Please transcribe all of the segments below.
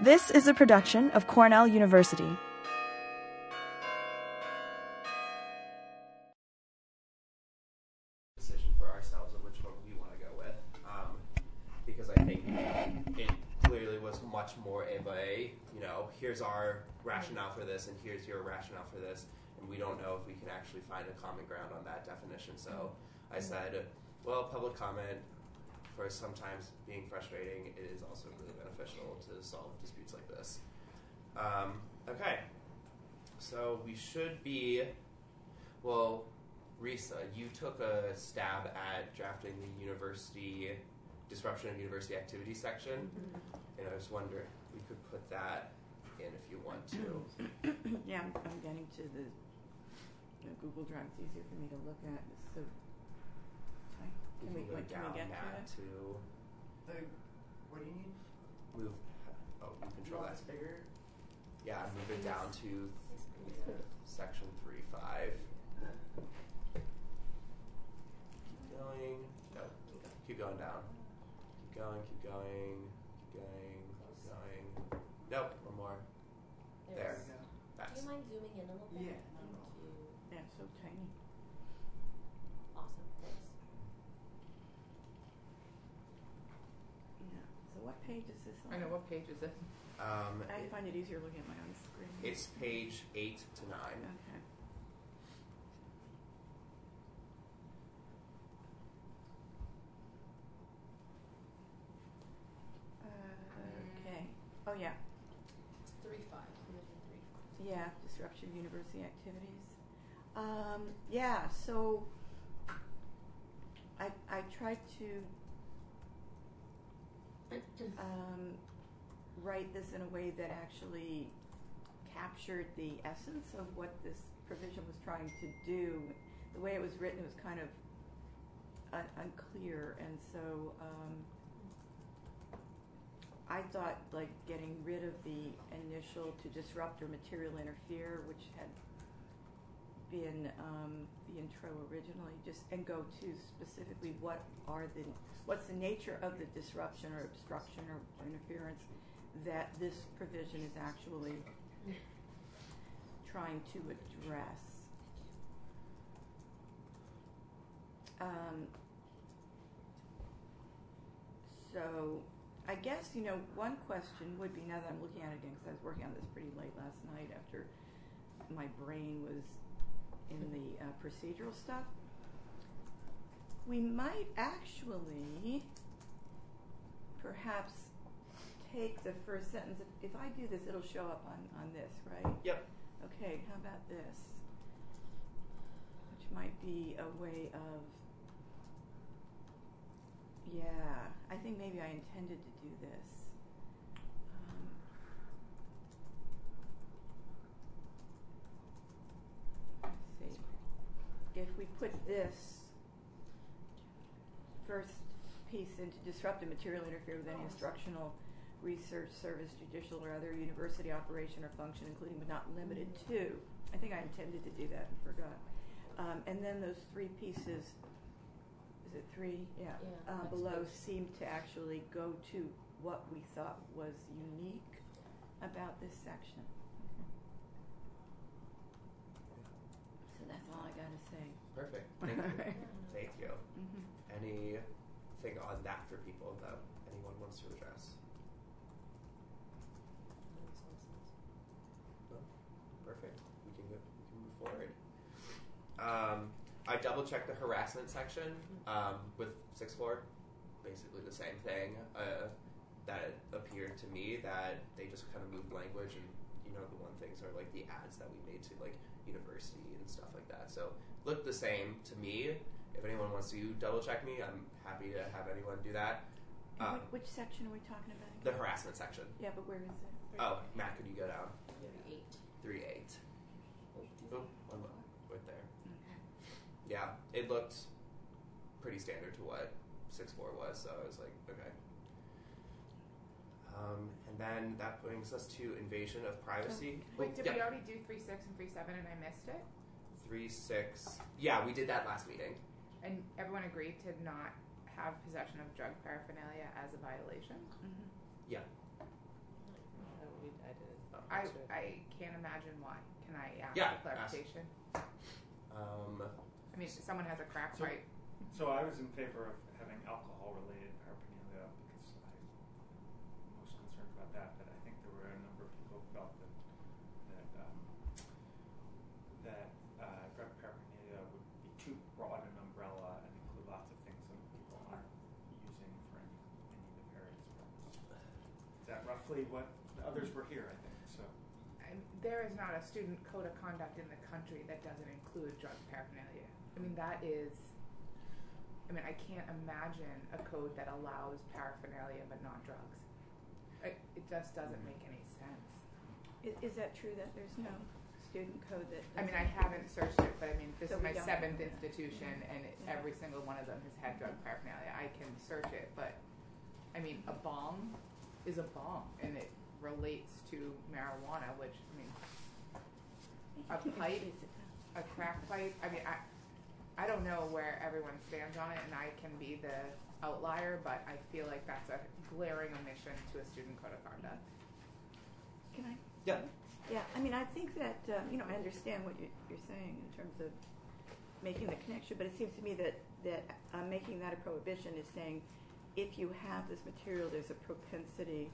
This is a production of Cornell University. Decision for ourselves of which one we want to go with, because I think it clearly was much more of a, here's our rationale for this and here's your rationale for this, and we don't know if we can actually find a common ground on that definition. So I said, well, public comment, for sometimes being frustrating, it is also really beneficial to solve disputes like this. Okay, so we should be, well, Risa, you took a stab at drafting the university disruption and university activity section, and I just wonder we could put that in if you want to. Yeah, I'm getting to the Google Drive. It's easier for me to look at. So, can we get to it? What do you need? Move. Oh, you control that. That's bigger. Yeah, move it down to section 3.5. Keep going. No, keep going down. Keep going. Keep going. Keep going. Keep going. Nope, one more. There. We go. That's. Do you mind zooming in a little bit? Yeah. Thank you. Yeah, it's so tiny. Awesome. Thanks. Yeah. So what page is this on? I know, what page is it? I find it easier looking at my own screen. It's page 8 to 9. Okay. Okay. Oh yeah. It's 3.5. Division 3. Yeah, disruption of university activities. Yeah, so I tried to write this in a way that actually captured the essence of what this provision was trying to do. The way it was written, it was kind of unclear, and so I thought like getting rid of the initial to disrupt or material interfere, which had been the intro originally, and go to specifically what's the nature of the disruption or obstruction or interference that this provision is actually trying to address. So I guess, one question would be, now that I'm looking at it again, because I was working on this pretty late last night after my brain was in the procedural stuff, we might actually perhaps take the first sentence. If I do this, it'll show up on this, right? Yep. Okay, how about this? Which might be a way of, yeah, I think maybe I intended to do this. Let's see. If we put this first piece into disrupt and material interfere with any instructional, research, service, judicial, or other university operation or function, including but not limited to. I think I intended to do that and forgot. And then those three pieces, is it three? Yeah. Below seem to actually go to what we thought was unique about this section. So that's all I got to say. Perfect. Thank you. Thank you. Mm-hmm. Anything on that for people that anyone wants to address? No? Perfect. We can move forward. I double checked the harassment section with 6.4. Basically the same thing. That appeared to me that they just kind of moved language, and the one things are like the ads that we made to like university and stuff like that. So looked the same to me. If anyone wants to double check me, I'm happy to have anyone do that. Which section are we talking about again? The harassment section. Yeah, but where is it? Oh, Matt, could you go down? 3.8. 3.8. Oh, one more. Right there. Okay. Yeah, it looked pretty standard to what 6.4 was, so I was like, okay. And then that brings us to invasion of privacy. Wait, did we already do 3.6 and 3.7 and I missed it? 3.6. Yeah, we did that last meeting. And everyone agreed to not have possession of drug paraphernalia as a violation? Mm-hmm. Yeah. I can't imagine why. Can I ask Yeah, for clarification? I mean, someone has a crack So- pipe. So I was in favor of having alcohol-related paraphernalia because I'm most concerned about that. But I think there were a number of people who felt that drug paraphernalia would be too broad an umbrella and include lots of things that people aren't using for any nefarious purpose. Is that roughly what the others were here? I think so. There is not a student code of conduct in the country that doesn't include drug paraphernalia. I mean, that is. I mean, I can't imagine a code that allows paraphernalia but not drugs. It just doesn't make any sense. Is that true that there's no student code that? I mean, I haven't searched it, but I mean, this So is we my don't 7th know that. institution, and Yeah. every single one of them has had drug paraphernalia. I can search it, but I mean, a bong is a bong, and it relates to marijuana, which I mean, a pipe, a crack pipe. I mean, I don't know where everyone stands on it, and I can be the outlier, but I feel like that's a glaring omission to a student code of conduct. Can I? Yeah. Yeah, I mean, I think that, I understand what you're saying in terms of making the connection, but it seems to me that making that a prohibition is saying if you have this material, there's a propensity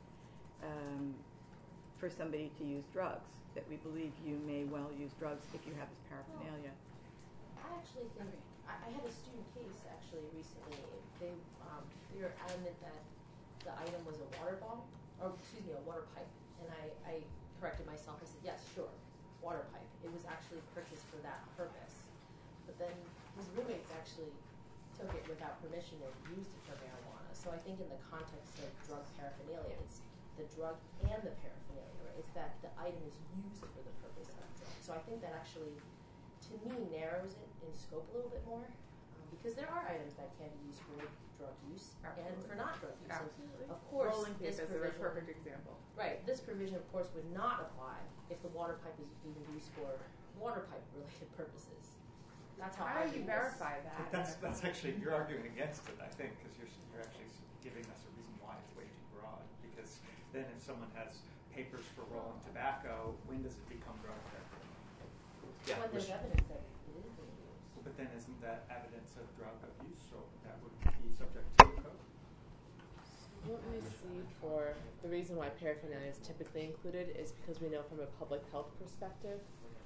for somebody to use drugs, that we believe you may well use drugs if you have this paraphernalia. I actually think I had a student case actually recently. They were adamant that the item was a water bottle, or excuse me, a water pipe, and I corrected myself. I said, yes, sure, water pipe. It was actually purchased for that purpose, but then his roommates actually took it without permission and used it for marijuana. So I think in the context of drug paraphernalia, it's the drug and the paraphernalia. Right? It's that the item is used for the purpose of drug. So I think that actually, to me, narrows it in scope a little bit more, because there are items that can be used for drug use and for not drug use. Absolutely. Of course, Rolling this papers are a provision, perfect example. right? This provision, of course, would not apply if the water pipe is being used for water pipe related purposes. That's how How I do you view verify But that? that's actually, you're arguing against it, I think, because you're actually giving us a reason why it's way too broad. Because then if someone has papers for rolling tobacco, when does it become drug paraphernalia? Yeah, when which- there's evidence that it is being used. But then isn't that evidence of drug abuse, so that would be subject to the code? What we see for the reason why paraphernalia is typically included is because we know from a public health perspective,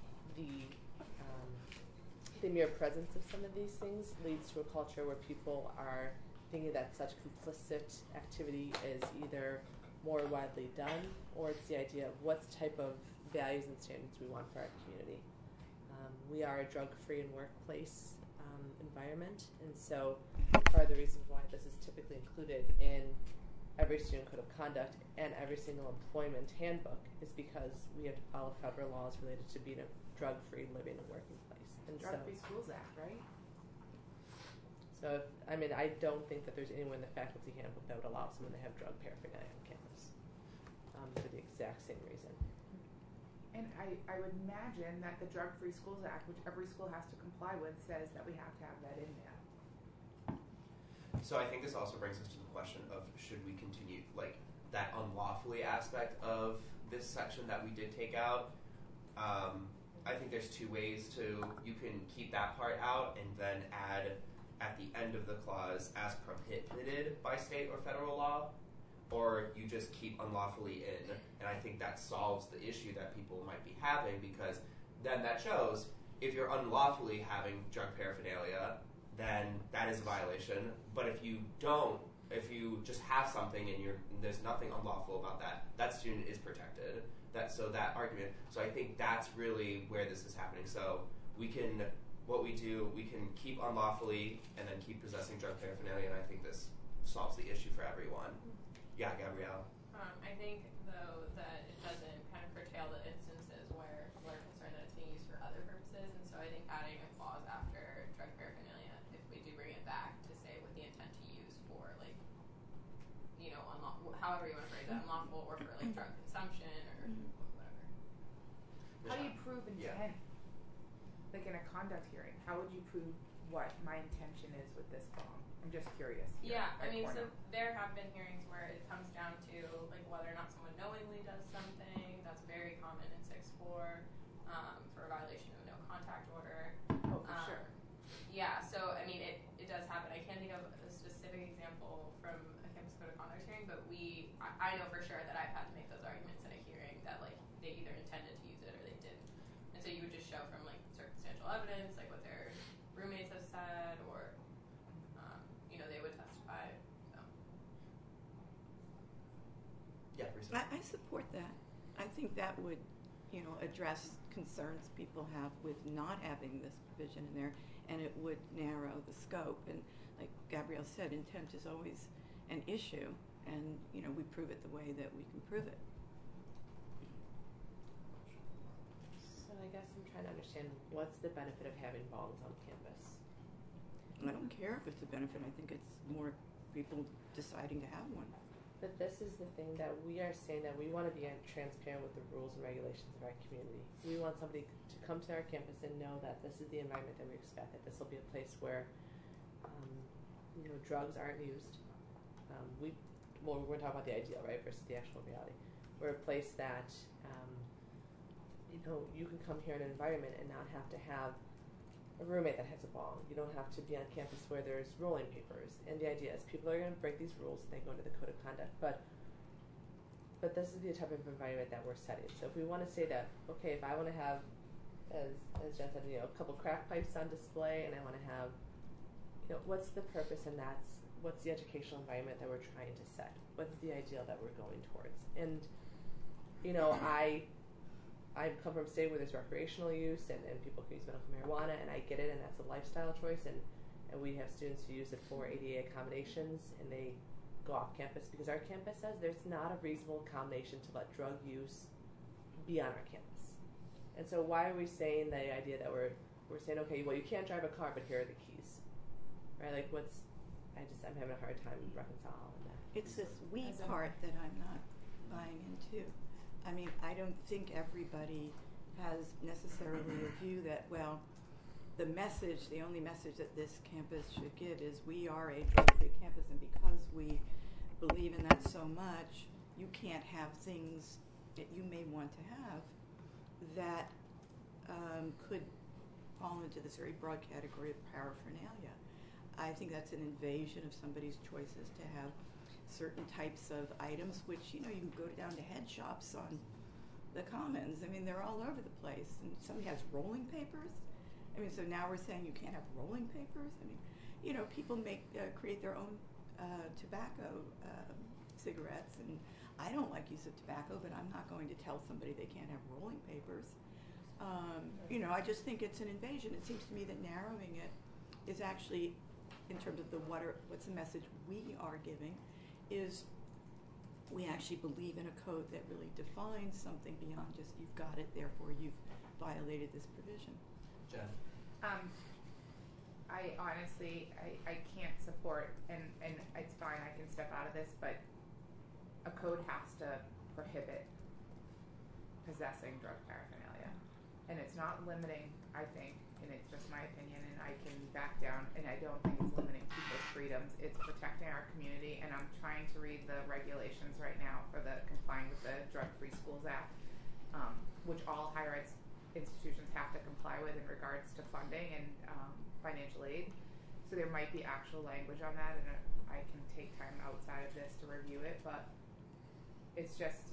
the mere presence of some of these things leads to a culture where people are thinking that such complicit activity is either more widely done, or it's the idea of what type of values and standards we want for our community. We are a drug-free and workplace environment, and so part of the reason why this is typically included in every student code of conduct and every single employment handbook is because we have to follow federal laws related to being a drug-free living and working place. And Drug-Free Schools Act, right? so I don't think that there's anywhere in the faculty handbook that would allow someone to have drug paraphernalia on campus for the exact same reason. And I would imagine that the Drug-Free Schools Act, which every school has to comply with, says that we have to have that in there. So I think this also brings us to the question of should we continue, like, that unlawfully aspect of this section that we did take out. I think there's two ways you can keep that part out and then add at the end of the clause as prohibited by state or federal law, or you just keep unlawfully in. And I think that solves the issue that people might be having, because then that shows if you're unlawfully having drug paraphernalia, then that is a violation. But if you don't, if you just have something and there's nothing unlawful about that student is protected. So that argument. So I think that's really where this is happening. So we can keep unlawfully and then keep possessing drug paraphernalia, and I think this solves the issue for everyone. Yeah, Gabrielle. I think though that it doesn't kind of curtail the instances where we're concerned that it's being used for other purposes, and so I think adding a clause after drug paraphernalia, if we do bring it back to say with the intent to use for like, unlawful, however you want to phrase it, unlawful or for like drug consumption or whatever. How do you prove Yeah. intent? Like in a conduct hearing, how would you prove what my intention is with this bomb? I'm just curious. Yeah, I mean, so there have been hearings where it comes down to like whether or not someone knowingly does something. That's very for a violation of a no contact order. Oh, for sure. Yeah, so I mean, it does happen. I can't think of a specific example from a campus code of conduct hearing, but I know for sure that I've had to make those arguments in a hearing that like they either intended to use it or they didn't. And so you would just show from like circumstantial evidence, like what their roommates have said, or they would testify. So. Yeah, Risa. I support that. I think that would, address concerns people have with not having this provision in there, and it would narrow the scope. And like Gabrielle said, intent is always an issue, and we prove it the way that we can prove it. So I guess I'm trying to understand what's the benefit of having bongs on campus? I don't care if it's a benefit. I think it's more people deciding to have one. But this is the thing that we are saying, that we want to be transparent with the rules and regulations of our community. We want somebody to come to our campus and know that this is the environment that we expect, that this will be a place where drugs aren't used. We're going to talk about the ideal, right, versus the actual reality. We're a place that you can come here in an environment and not have to have a roommate that has a bong. You don't have to be on campus where there's rolling papers. And the idea is people are going to break these rules and they go into the code of conduct. But this is the type of environment that we're setting. So if we want to say that, okay, if I want to have, as Jen said, a couple crack pipes on display, and I want to have, what's the purpose, and what's the educational environment that we're trying to set? What's the ideal that we're going towards? And, I come from a state where there's recreational use and people can use medical marijuana, and I get it, and that's a lifestyle choice, and we have students who use it for ADA accommodations, and they go off campus because our campus says there's not a reasonable accommodation to let drug use be on our campus. And so why are we saying the idea that we're saying, okay, well, you can't drive a car, but here are the keys, right? Like I'm having a hard time reconciling that. It's this we part that I'm not buying into. I mean, I don't think everybody has necessarily a view that, well, the only message that this campus should give is we are a drug-free campus, and because we believe in that so much, you can't have things that you may want to have that could fall into this very broad category of paraphernalia. I think that's an invasion of somebody's choices to have certain types of items, which you can go down to head shops on the commons. I mean, they're all over the place. And somebody has rolling papers. I mean, so now we're saying you can't have rolling papers. I mean, people create their own tobacco cigarettes, and I don't like use of tobacco, but I'm not going to tell somebody they can't have rolling papers. I just think it's an invasion. It seems to me that narrowing it is actually, in terms of what's the message we are giving, is we actually believe in a code that really defines something beyond just you've got it, therefore you've violated this provision. Jen? I honestly, I can't support, and it's fine, I can step out of this, but a code has to prohibit possessing drug paraphernalia. And it's not limiting, I think, and it's just my opinion, and I can back down, and I don't think it's limiting people's freedoms. It's protecting our community, and I'm trying to read the regulations right now for complying with the Drug-Free Schools Act, which all higher ed institutions have to comply with in regards to funding and financial aid. So there might be actual language on that, and I can take time outside of this to review it, but it's just,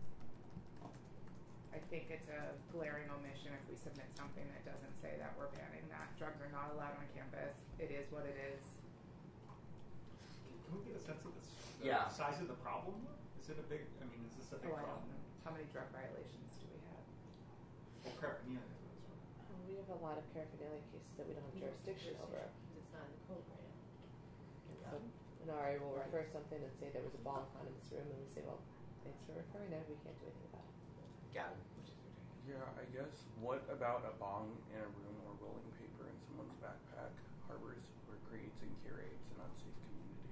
I think it's a glaring omission if we submit something that doesn't say that we're banning that. Drugs are not allowed on campus. It is what it is. Can we get a sense of the size of the problem? Is it a big, is this a big I problem? don't know. How many drug violations do we have? Well, paraphernalia as well. We have a lot of paraphernalia cases that we don't have jurisdiction over. It's not in the code right now. So an RA will refer something and say there was a bong found in this room, and we say, well, thanks for referring it. We can't do anything about it. Gavin? Yeah, I guess. What about a bong in a room or rolling paper in someone's backpack harbors or creates and curates an unsafe community?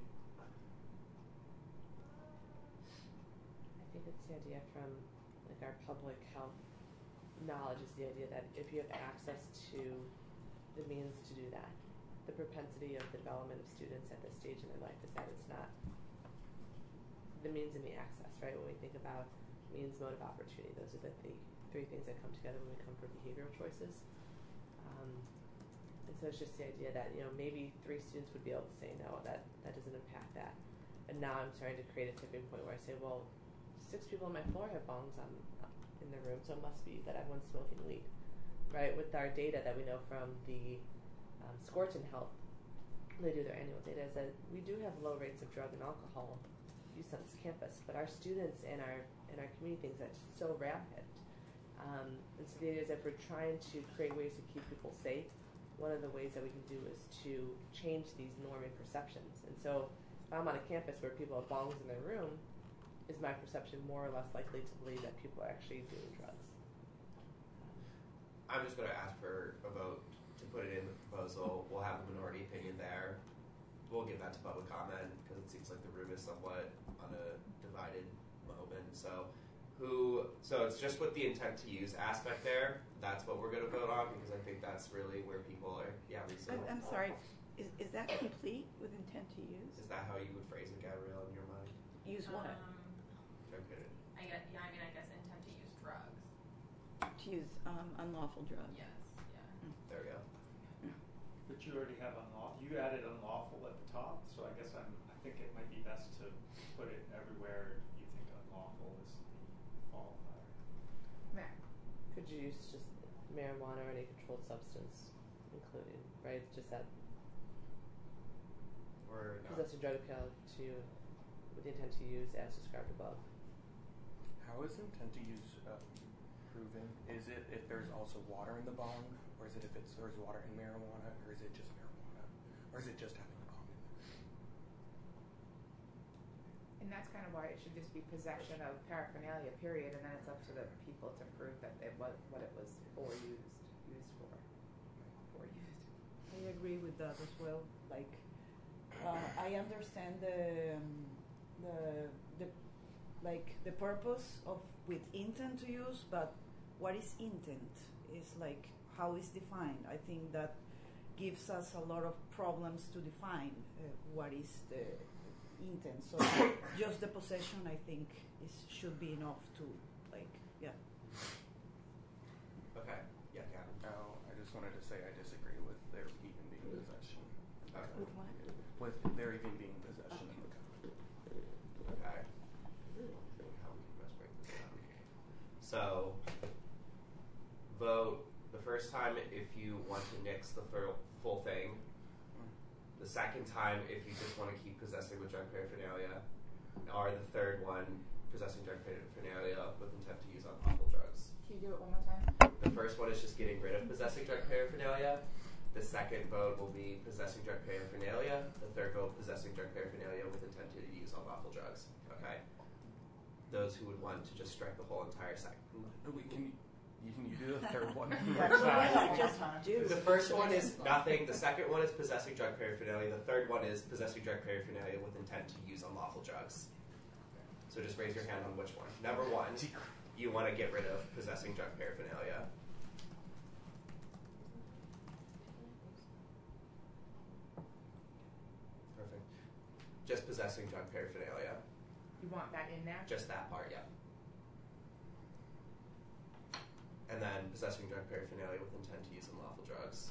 I think it's the idea from our public health knowledge is the idea that if you have access to the means to do that, the propensity of the development of students at this stage in their life is that it's not the means and the access, right? When we think about means, mode of opportunity, those are the three things that come together when we come for behavioral choices. And so it's just the idea that, maybe 3 students would be able to say, no, that doesn't impact that. And now I'm starting to create a tipping point where I say, well, 6 people on my floor have bongs in their room, so it must be that everyone's smoking weed, right? With our data that we know from the Scorton Health, they do their annual data, is that we do have low rates of drug and alcohol use on this campus, but our students and our community thinks that's so rampant. And so the idea is if we're trying to create ways to keep people safe, one of the ways that we can do is to change these norming perceptions. And so if I'm on a campus where people have bongs in their room, is my perception more or less likely to believe that people are actually doing drugs? I'm just going to ask for a vote to put it in the proposal. We'll have the minority opinion there. We'll give that to public comment because it seems like the room is somewhat on a divided moment. So it's just with the intent to use aspect there. That's what we're going to vote on because I think that's really where people are. Yeah, Lisa. I'm sorry. Is that complete with intent to use? Is that how you would phrase it, Gabrielle, in your mind? Use what? Okay. I guess intent to use drugs. To use unlawful drugs. Yes. Yeah. There we go. But you already have you added unlawful at the top, so I guess I think it might be best to put it everywhere you think unlawful is the qualifier. Could you use just marijuana or any controlled substance included, right? Just that Or not. possessing drug appeal to with the intent to use as described above. How is intent to use proven? Is it if there's also water in the bong, or is it if there's water in marijuana, or is it just marijuana, or is it just having a bong in there? And that's kind of why it should just be possession of paraphernalia, period, and then it's up to the people to prove that it was what it was used for. I agree with that as well. Like, I understand the purpose of with intent to use, but what is intent is like how is defined. I think that gives us a lot of problems to define what is the intent. So just the possession, I think, should be enough to yeah. Okay. Yeah, Gavin. Oh, I just wanted to say I disagree with there even being possession. Okay. With what? With there even being possession in the code. Okay. How we can best break this down. So, vote the first time if you want to nix the full thing. The second time if you just want to keep possessing with drug paraphernalia. Or the third one, possessing drug paraphernalia with intent to use unlawful drugs. Can you do it one more time? The first one is just getting rid of possessing drug paraphernalia. The second vote will be possessing drug paraphernalia. The third vote, possessing drug paraphernalia with intent to use unlawful drugs. Okay? Those who would want to just strike the whole entire second. Can you do the third one? Just do. The first one is nothing. The second one is possessing drug paraphernalia. The third one is possessing drug paraphernalia with intent to use unlawful drugs. So just raise your hand on which one. Number one, you want to get rid of possessing drug paraphernalia. Perfect. Just possessing drug paraphernalia. You want that in there? Just that part, yeah. And then possessing drug paraphernalia with intent to use unlawful drugs.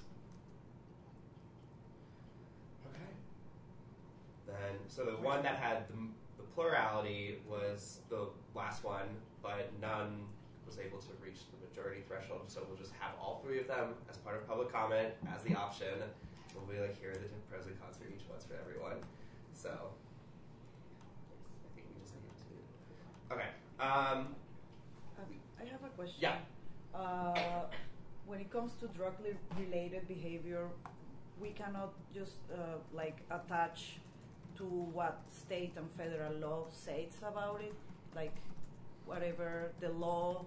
Okay. Then, so the one that had the plurality was the last one, but none was able to reach the majority threshold. So we'll just have all three of them as part of public comment as the option. We'll be like, here are the pros and cons for each one's for everyone. So I think we just need to. Okay. I have a question. Yeah. When it comes to drug-related behavior, we cannot just attach to what state and federal law says about it, like whatever the law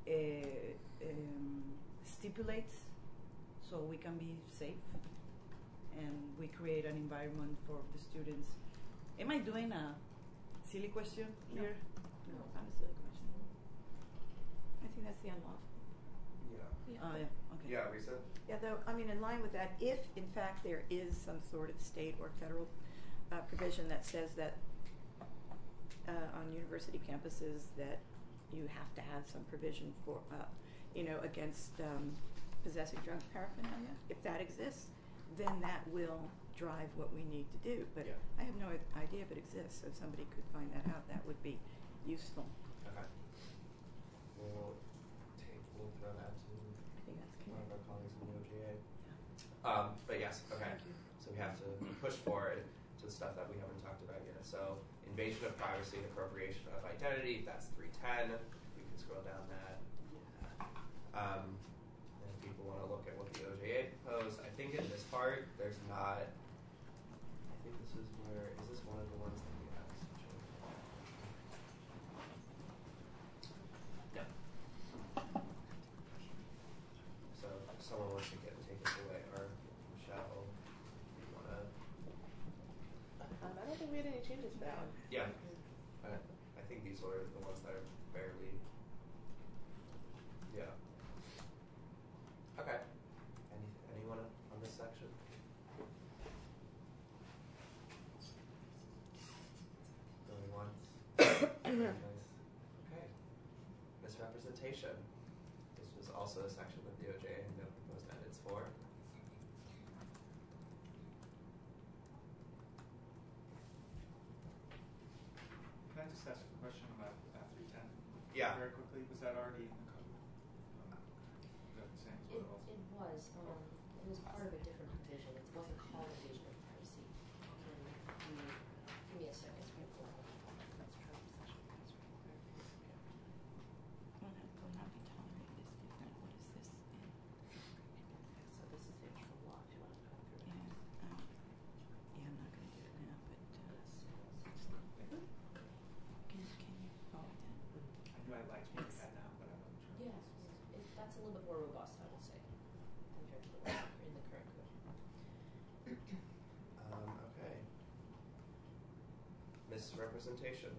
stipulates, so we can be safe and we create an environment for the students. Am I doing a silly question here? No, not a silly question. I think that's the unlawful. Yeah. Oh, yeah, okay. Yeah, Risa? Yeah, though, I mean, in line with that, if in fact there is some sort of state or federal provision that says that on university campuses that you have to have some provision for, against possessing drug paraphernalia. If that exists, then that will drive what we need to do. But Yeah. I have no idea if it exists. So if somebody could find that out, that would be useful. Okay. We'll throw that to I think that's one of clear. our colleagues in the OGA. Yeah. But yes, okay. Thank you. So we have to push forward to the stuff that we haven't talked about yet. So invasion of privacy and appropriation of identity, that's 310. We can scroll down that. And if people want to look at what the OJA proposed, I think in this part, there's not, I think this is where, is this one of the ones that we have? No. So if someone wants to take us away, or Michelle, if you want to. I don't think we had any changes for that one. Yeah. I think these were the ones that are fairly. Yeah. Okay. Anyone on this section? Going once. Nice. Okay. Misrepresentation. This was also a section that the OJ had no proposed edits for. Can I just ask a question about 310? Yeah. Very quickly, was that already in the code? Is that the same as what it was? It was. It was part of a different provision. It wasn't called invasion of privacy. Give me a second. Will not be tolerated is different. What is this? So this is the actual law if you want to go through it. Yeah, I'm not going to do it now, but can you forward that? I knew I'd like to make that now, but I wasn't sure. Yes, that's a little bit more robust, I would say, compared to the one in the current code. Okay. Misrepresentation.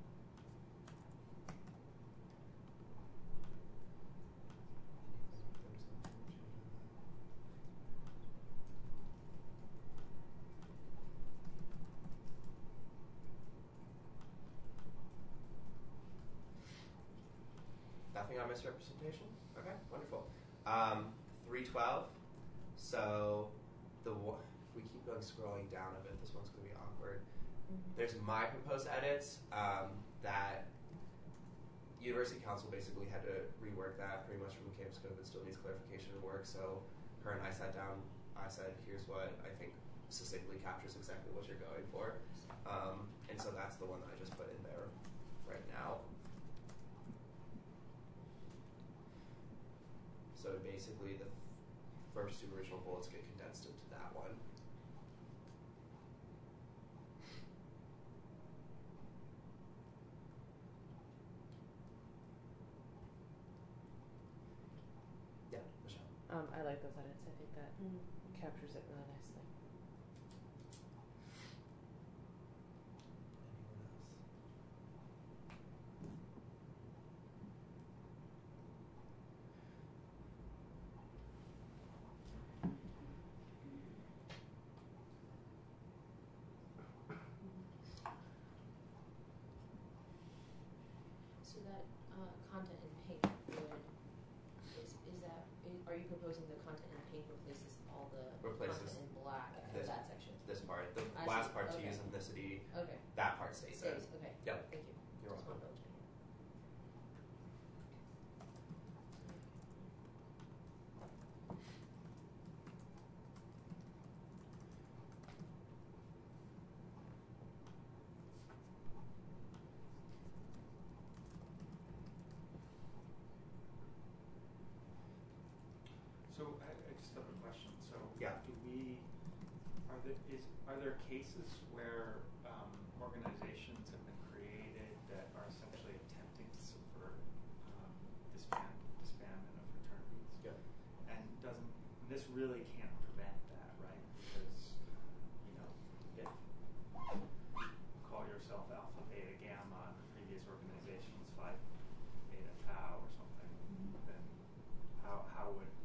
Nothing on misrepresentation? Okay, wonderful. 312. So if we keep going scrolling down a bit, this one's going to be awkward. There's my proposed edits that University Council basically had to rework that pretty much from the campus code, but still needs clarification and work. So her and I sat down. I said, here's what I think succinctly captures exactly what you're going for. And so that's the one that I just put in there right now. So basically the first two original bullets get condensed into that one. Yeah, Michelle. I like those edits. I think that captures it really nicely. Anyone else? So that content in pink are you proposing the content in pink replaces all the Replaces content in black for this- that section? This part. The I last see. part to Okay. use ethnicity, Okay. that part stays in. Stays. Okay. Yep. Thank you. You're Just welcome. wanted to double check. So I just have a question. So Yeah. are there cases where organizations have been created that are essentially attempting to subvert disbandment of fraternities? Yeah. And this really can't prevent that, right? Because if you call yourself Alpha Beta Gamma and the previous organization was Phi Beta Tau or something, then how would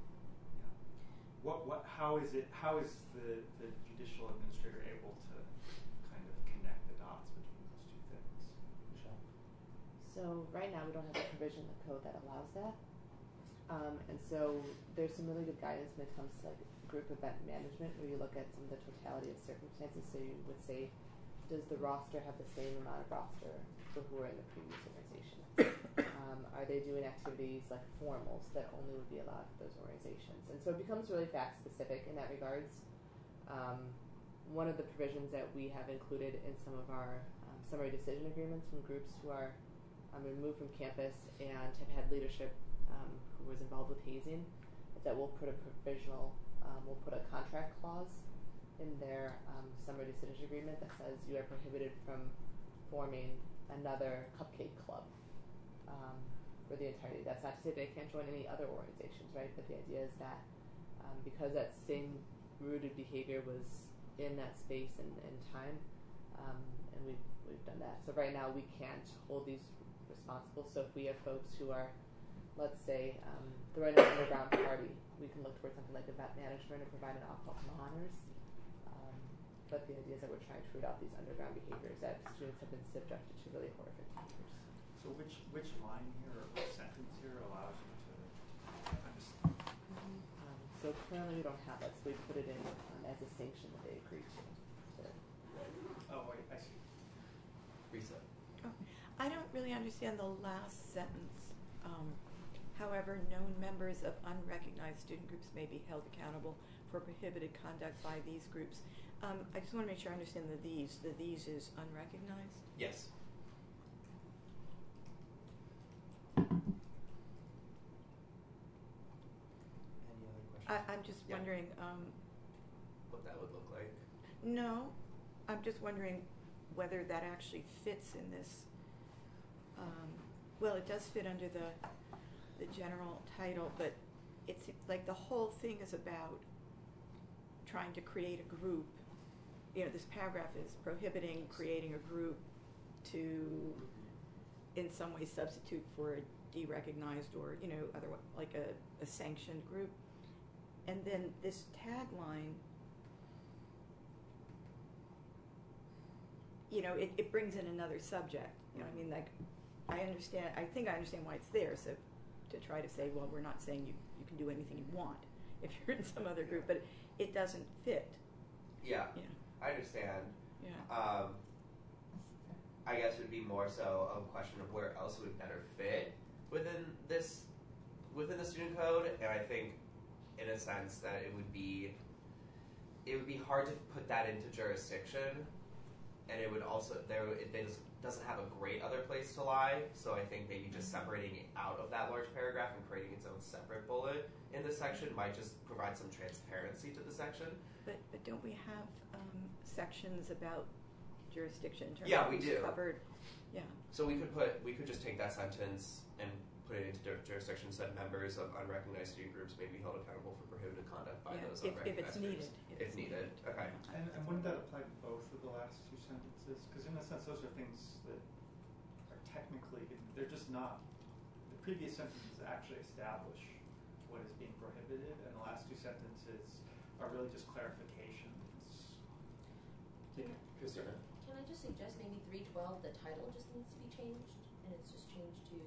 how is the judicial administrator able to kind of connect the dots between those two things? Michelle. So So right now we don't have a provision in the code that allows that. And so there's some really good guidance when it comes to like group event management, where you look at some of the totality of circumstances. So you would say, does the roster have the same amount of roster for who are in the previous organization? Are they doing activities like formals that only would be allowed for those organizations? And so it becomes really fact specific in that regards. One of the provisions that we have included in some of our summary decision agreements from groups who are removed from campus and have had leadership who was involved with hazing is that we'll put a we'll put a contract clause in their summary decision agreement that says you are prohibited from forming another cupcake club for the entirety. That's not to say they can't join any other organizations, right? But the idea is that because that same rooted behavior was in that space and time, and we've done that. So right now we can't hold these responsible. So if we have folks who are, let's say, throwing an underground party, we can look towards something like event management or provide an alcohol honors. But the idea is that we're trying to root out these underground behaviors that students have been subjected to really horrific behaviors. So which line here or which sentence here allows you to understand? So currently we don't have that, so we put it in as a sanction that they agreed to. Oh, wait, I see. Risa. Oh, I don't really understand the last sentence. However, known members of unrecognized student groups may be held accountable for prohibited conduct by these groups. I just want to make sure I understand the these. The these is unrecognized? Yes. Any other questions? I'm just Yeah. wondering, What that would look like. no, I'm just wondering whether that actually fits in this. Well, it does fit under the general title, but it's like the whole thing is about trying to create a group. You know, this paragraph is prohibiting creating a group to, in some way, substitute for a derecognized or, you know, other like a sanctioned group. And then this tagline, you know, it brings in another subject. You know what I mean? Like, I think I understand why it's there. So to try to say, well, we're not saying you can do anything you want if you're in some other group, but it doesn't fit. Yeah. Yeah. I understand. Yeah. I guess it would be more so a question of where else it would better fit within the student code, and I think, in a sense, that it would be hard to put that into jurisdiction, and it would also it doesn't have a great other place to lie. So I think maybe just separating it out of that large paragraph and creating its own separate bullet in this section might just provide some transparency to the section. But don't we have sections about jurisdiction in terms Yeah, of we who's do. covered? Yeah. So we could just take that sentence and put it into jurisdictions that members of unrecognized student groups may be held accountable for prohibited conduct by those if unrecognized it's groups. needed. If needed. Okay. And wouldn't that apply to both of the last two sentences? Because in a sense, those are things that are technically, they're just not. The previous sentences actually establish what is being prohibited, and the last two sentences are really just clarifications. Can Christina? I just suggest maybe 312, the title just needs to be changed, and it's just changed to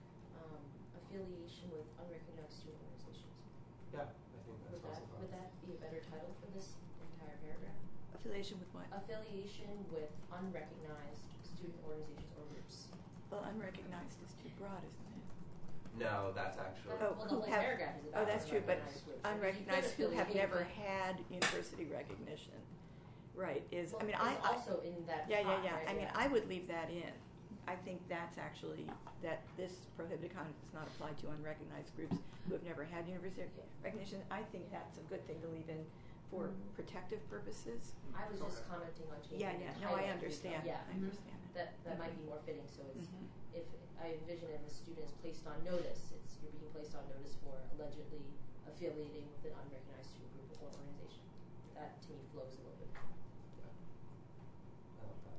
affiliation with unrecognized student organizations. Yeah, I think that's also fine. Would that be a better title for this entire paragraph? Affiliation with what? Affiliation with unrecognized student organizations or groups. Well, unrecognized is too broad, isn't it? No, that's actually. Oh, Well, who the whole have- paragraph is about that's true, but unrecognized groups. unrecognized who have affiliate never with- had university recognition. Right, is, Well, I mean, it's also in that yeah, pot, yeah. right? I mean, Yeah. I would leave that in. I think that's actually, that this prohibited conduct does not apply to unrecognized groups who have never had university recognition. I think that's a good thing to leave in for protective purposes. I was just commenting on changing Yeah, the yeah, title. no, I understand. Yeah, I understand it. that might be more fitting. So it's Mhm. if I envision it, if a student is placed on notice, it's you're being placed on notice for allegedly affiliating with an unrecognized student group or organization. That to me flows a little bit. I love that.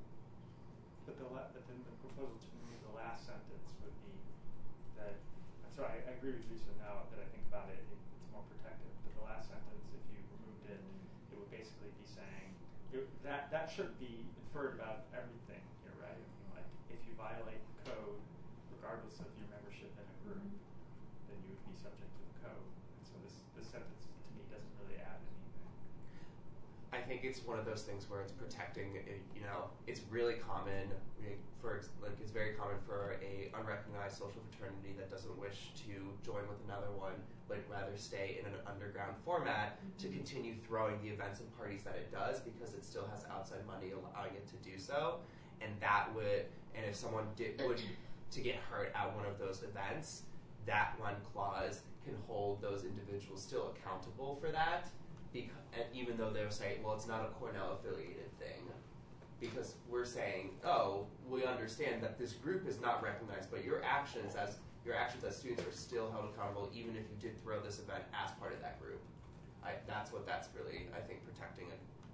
But then the proposal to me, the last sentence would be that. So I agree with Lisa now that I think about it, it's more protective. But the last sentence, if you removed it, it would basically be saying that should be inferred about everything here, right? I mean, like if you violate the code, regardless of your membership in a group, then you would be subject to the code. And so this sentence to me doesn't really add anything. I think it's one of those things where it's protecting. It's really common it's very common for a unrecognized social fraternity that doesn't wish to join with another one, but rather stay in an underground format to continue throwing the events and parties that it does because it still has outside money allowing it to do so. And if someone would to get hurt at one of those events, that one clause can hold those individuals still accountable for that. And even though they'll say, well, it's not a Cornell affiliated thing, because we're saying, oh, we understand that this group is not recognized, but your actions as students are still held accountable, even if you did throw this event as part of that group. That's what that's really, I think, protecting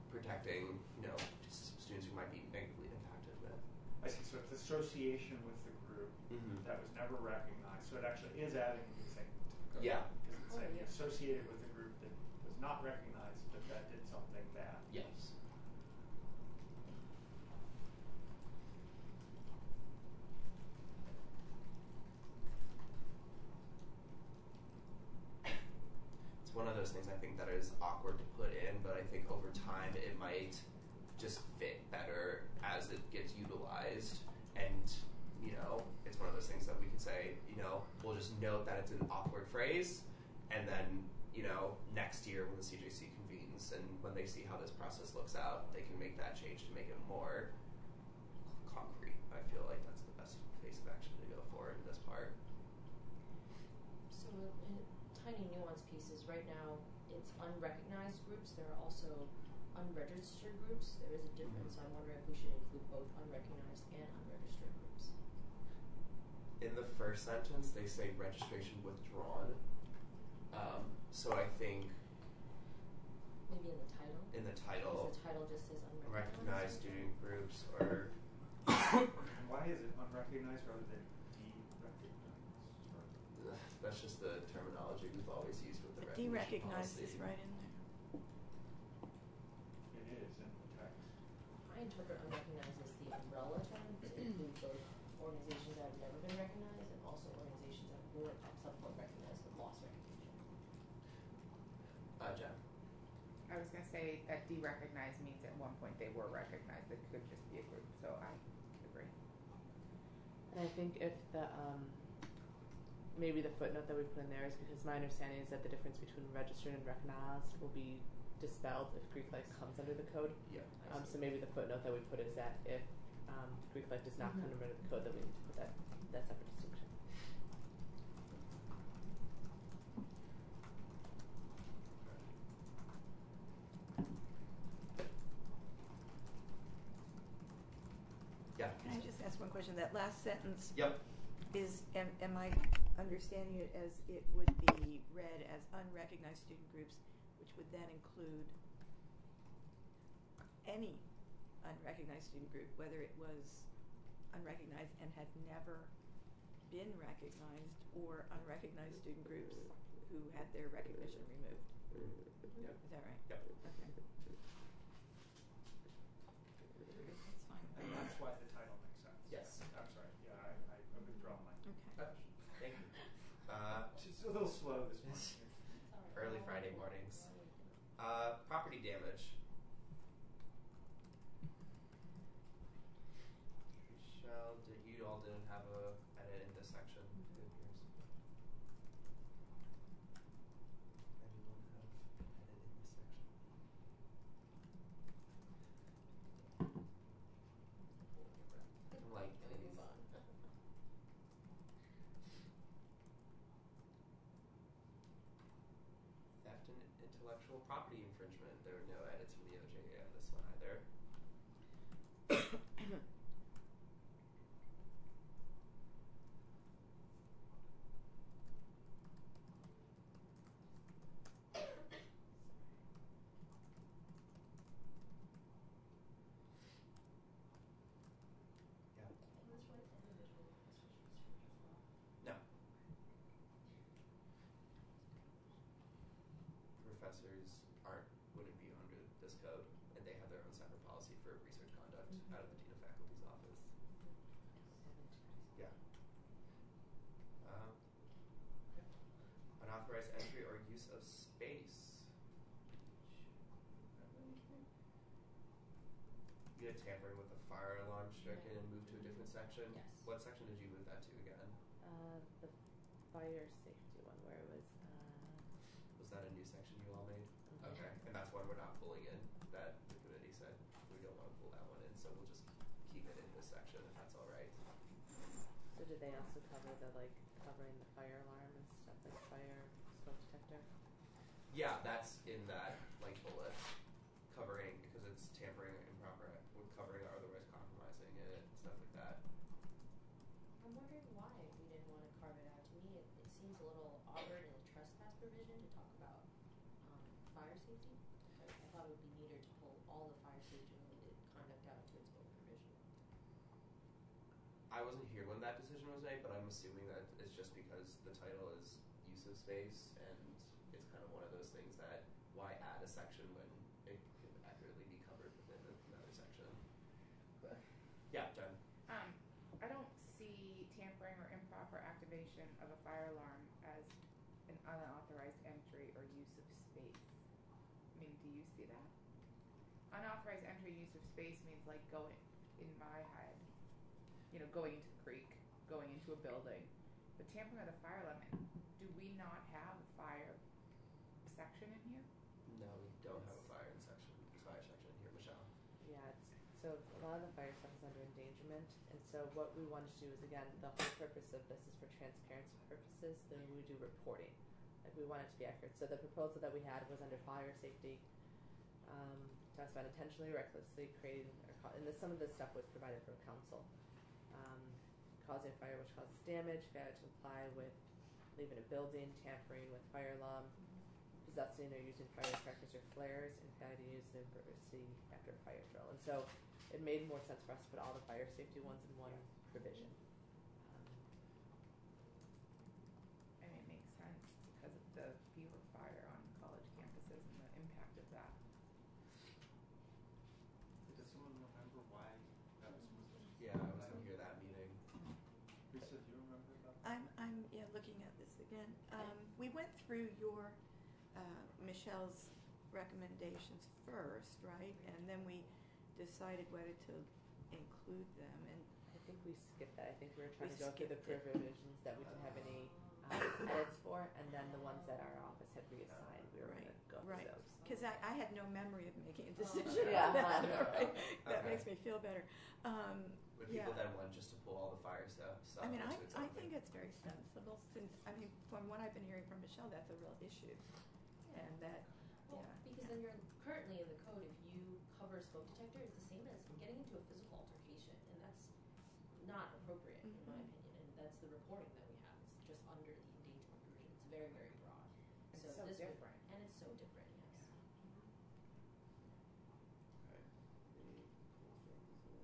students who might be negatively impacted with. I see. So it's association with the group that was never recognized. So it actually is adding the thing to the code. Yeah. Because it's saying associated with a group that was not recognized, but that did something bad. Yes. It's one of those things I think that is awkward to put in, but I think over time it might just fit better as it gets utilized. And, it's one of those things that we could say, we'll just note that it's an awkward phrase, and then, next year when the CJC convenes and when they see how this process looks out, they can make that change to make it more concrete. I feel like that's the best phase of action to go for in this part. So in tiny nuance pieces, right now it's unrecognized groups. There are also unregistered groups. There is a difference. I'm wondering if we should include both unrecognized and unregistered groups. In the first sentence, they say registration withdrawn. So I think maybe in the title. In the title. Because the title just says unrecognized student groups or. Why is it unrecognized rather than de-recognized? That's just the terminology we've always used with the De-recognized is right in there. It is in the text. I interpret unrecognized as the umbrella term to include both organizations that have never been recognized and also organizations that were at some point recognized but lost recognition. Jen. I was going to say that de-recognized means at one point they were recognized. It could just be a group, so I agree. And I think if maybe the footnote that we put in there is because my understanding is that the difference between registered and recognized will be dispelled if Greek life comes under the code. Yeah. So maybe the footnote that we put is that if Greek life does not come under the code, then we need to put that separate distinction. Yeah. Can I just ask one question? That last sentence. Yep. Am I understanding it as it would be read as unrecognized student groups, which would then include any unrecognized student group, whether it was unrecognized and had never been recognized, or unrecognized student groups who had their recognition removed? Yep. Is that right? Yep. Okay. That's fine. And that's why the title makes sense. Yes. I'm sorry. Yeah, I withdraw my question. Thank you. It's a little slow this morning. Early Friday mornings. Property damage. Michelle, you all didn't have a edit in this section. It appears. Anyone have an edit in this section? I'm like, please. Theft and intellectual property infringement. There were no edits from the OJA on this one either. No. Professors wouldn't be under this code, and they have their own separate policy for research conduct out of the Dean of Faculty's office. Yeah. unauthorized entry or use of space. You had tampering with the fire alarm stricken and moved to a different section. Yes. What section did you move that to again? The fire safety one where it was. Was that a new section you all made? Mhm. Okay, and that's one we're not pulling in. That the committee said we don't want to pull that one in, so we'll just keep it in this section if that's all right. So did they also cover the covering the fire alarm and stuff like fire smoke detector? Yeah, that's in that bullet covering because it's tampering improper with covering or otherwise compromising it, stuff like that. I'm wondering why we didn't want to carve it out. To me, it seems a little awkward in a trespass provision to talk about fire safety. I thought it would be neater to pull all the fire safety related conduct out to its own provision. I wasn't here when that decision was made, but I'm assuming that it's just because the title is use of space, and it's kind of one of those things that why add a section when it could accurately be covered within another section. But yeah, Jen. I don't see tampering or improper activation of a fire alarm as an unauthorized entry or use of space. I mean, do you see that? Unauthorized entry, use of space means going, in my head, going into the creek, going into a building. But tampering with a fire alarm, do we not have a fire section in here? No, we don't have a fire section here, Michelle. Yeah, so a lot of the fire stuff is under endangerment, and so what we wanted to do is, again, the whole purpose of this is for transparency purposes. Then we do reporting, we want it to be accurate. So the proposal that we had was under fire safety. Talks about intentionally, recklessly creating, and some of this stuff was provided from council. Causing fire which causes damage, failure to comply with leaving a building, tampering with fire alarm, possessing or using firecrackers or flares, and failure to use an emergency after a fire drill. And so it made more sense for us to put all the fire safety ones in one provision. I mean, it makes sense because of the fever fire on college campuses and the impact of that. Does someone remember why that was moved? Yeah, I wasn't here that meeting. Lisa, do you remember about that? I'm looking at this again. We went through your Michelle's recommendations first, right? And then we decided whether to include them. And I think we skipped that. I think we were trying We to go through the skipped it. provisions that we didn't have any edits for, and then the ones that our office had reassigned, we were going to go through right, those. because I had no memory of making a decision Yeah. on that. Right? That Okay. makes me feel better. Would people then want just to pull all the fire stuff? I mean, into its I own think thing? it's very sensible since, from what I've been hearing from Michelle, that's a real issue. And that, Well, because then you're currently in the code, if you cover a smoke detector, it's the same as getting into a physical altercation, and that's not appropriate in my Mhm. opinion. And that's the reporting that we have. It's just under the endangerment provision. It's very, very broad. It's so this different. and it's so different. Yes. Okay. Any cool things?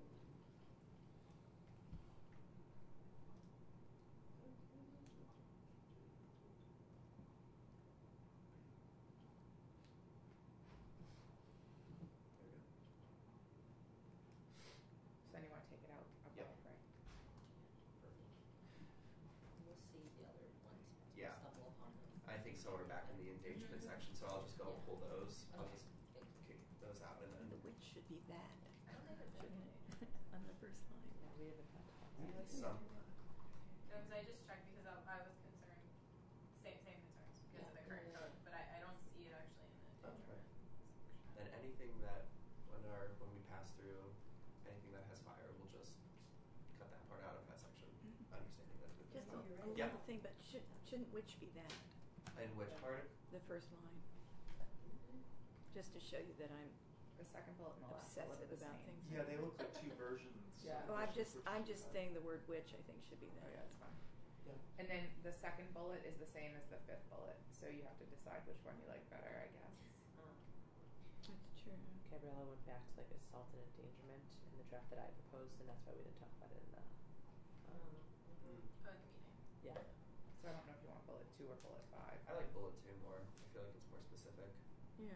So then you want to take it out above, Yep. right? Perfect. We'll see the other ones. Yeah. Stumble upon them. I think so. We're back in the engagement section, so I'll just go Yeah. pull those. I'll Okay. just kick those out and and then which should be that, I don't think it's shouldn't it? On the first line. Yeah, we haven't talked about that. some. No, because I just checked because I was concerned, same concerns because of the current code, but I don't see it actually in the Okay. endangerment section. And anything that when we pass through anything that has fire, we'll just cut that part out of that section. Mhm. Understanding that it's Just not. a You're right. Yeah. little thing, but shouldn't which be that? And which part? The first line. Just to show you that I'm The second bullet and the last bullet are obsessive the about same. things. Yeah, they look like two versions. Yeah. Well, I'm just Which- saying the word which I think should be Oh, there. yeah, that's fine. Yeah. And then the second bullet is the same as the fifth bullet, so you have to decide which one you like better, I guess. That's true. Gabriella went back to assault and endangerment in the draft that I proposed, and that's why we didn't talk about it in the. Mm. Oh, in the meeting. Yeah. So I don't know if you want bullet 2 or bullet 5. I like bullet 2 more. I feel like it's more specific. Yeah.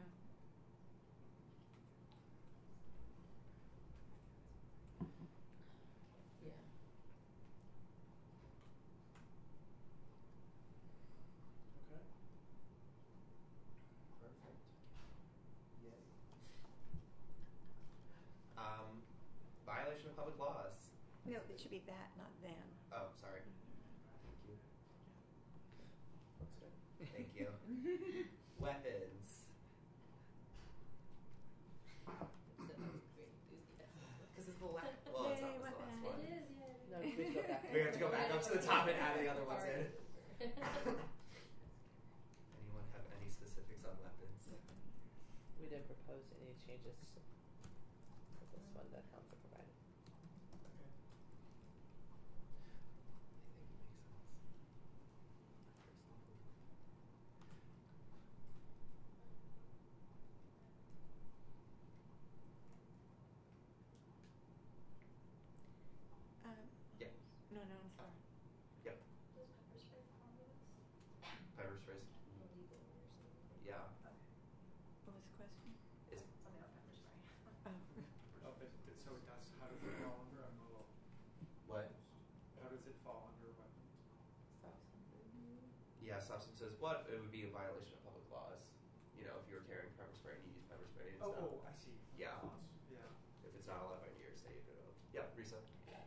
Yeah. Okay. it should be that, not than. Oh, sorry. Thank you. Looks good. Thank you. Weapons. Because it's the last. Well, it's not Yay, the last weapons. one. It is, yeah. No, we go back. We have to go back up to the top and add the other ones in. Anyone have any specifics on weapons? We didn't propose any changes to this one that council provided. Okay. I think it makes sense. Yeah. No, I'm sorry. Yep. Does pepper spray fall under this? Pepper sprays. Illegal or something? Yeah. What was the question? Is Something about pepper spray. Oh. Oh, so it does, how does it fall under? I'm a little, what? how does it fall under weapons? Yeah, substances. What? It would be a violation of public laws. You know, if you were carrying pepper spray and you use pepper spray, it's not. Oh, I see. Yeah. Yeah. If it's not allowed by New York State, it'll. Yeah, Risa.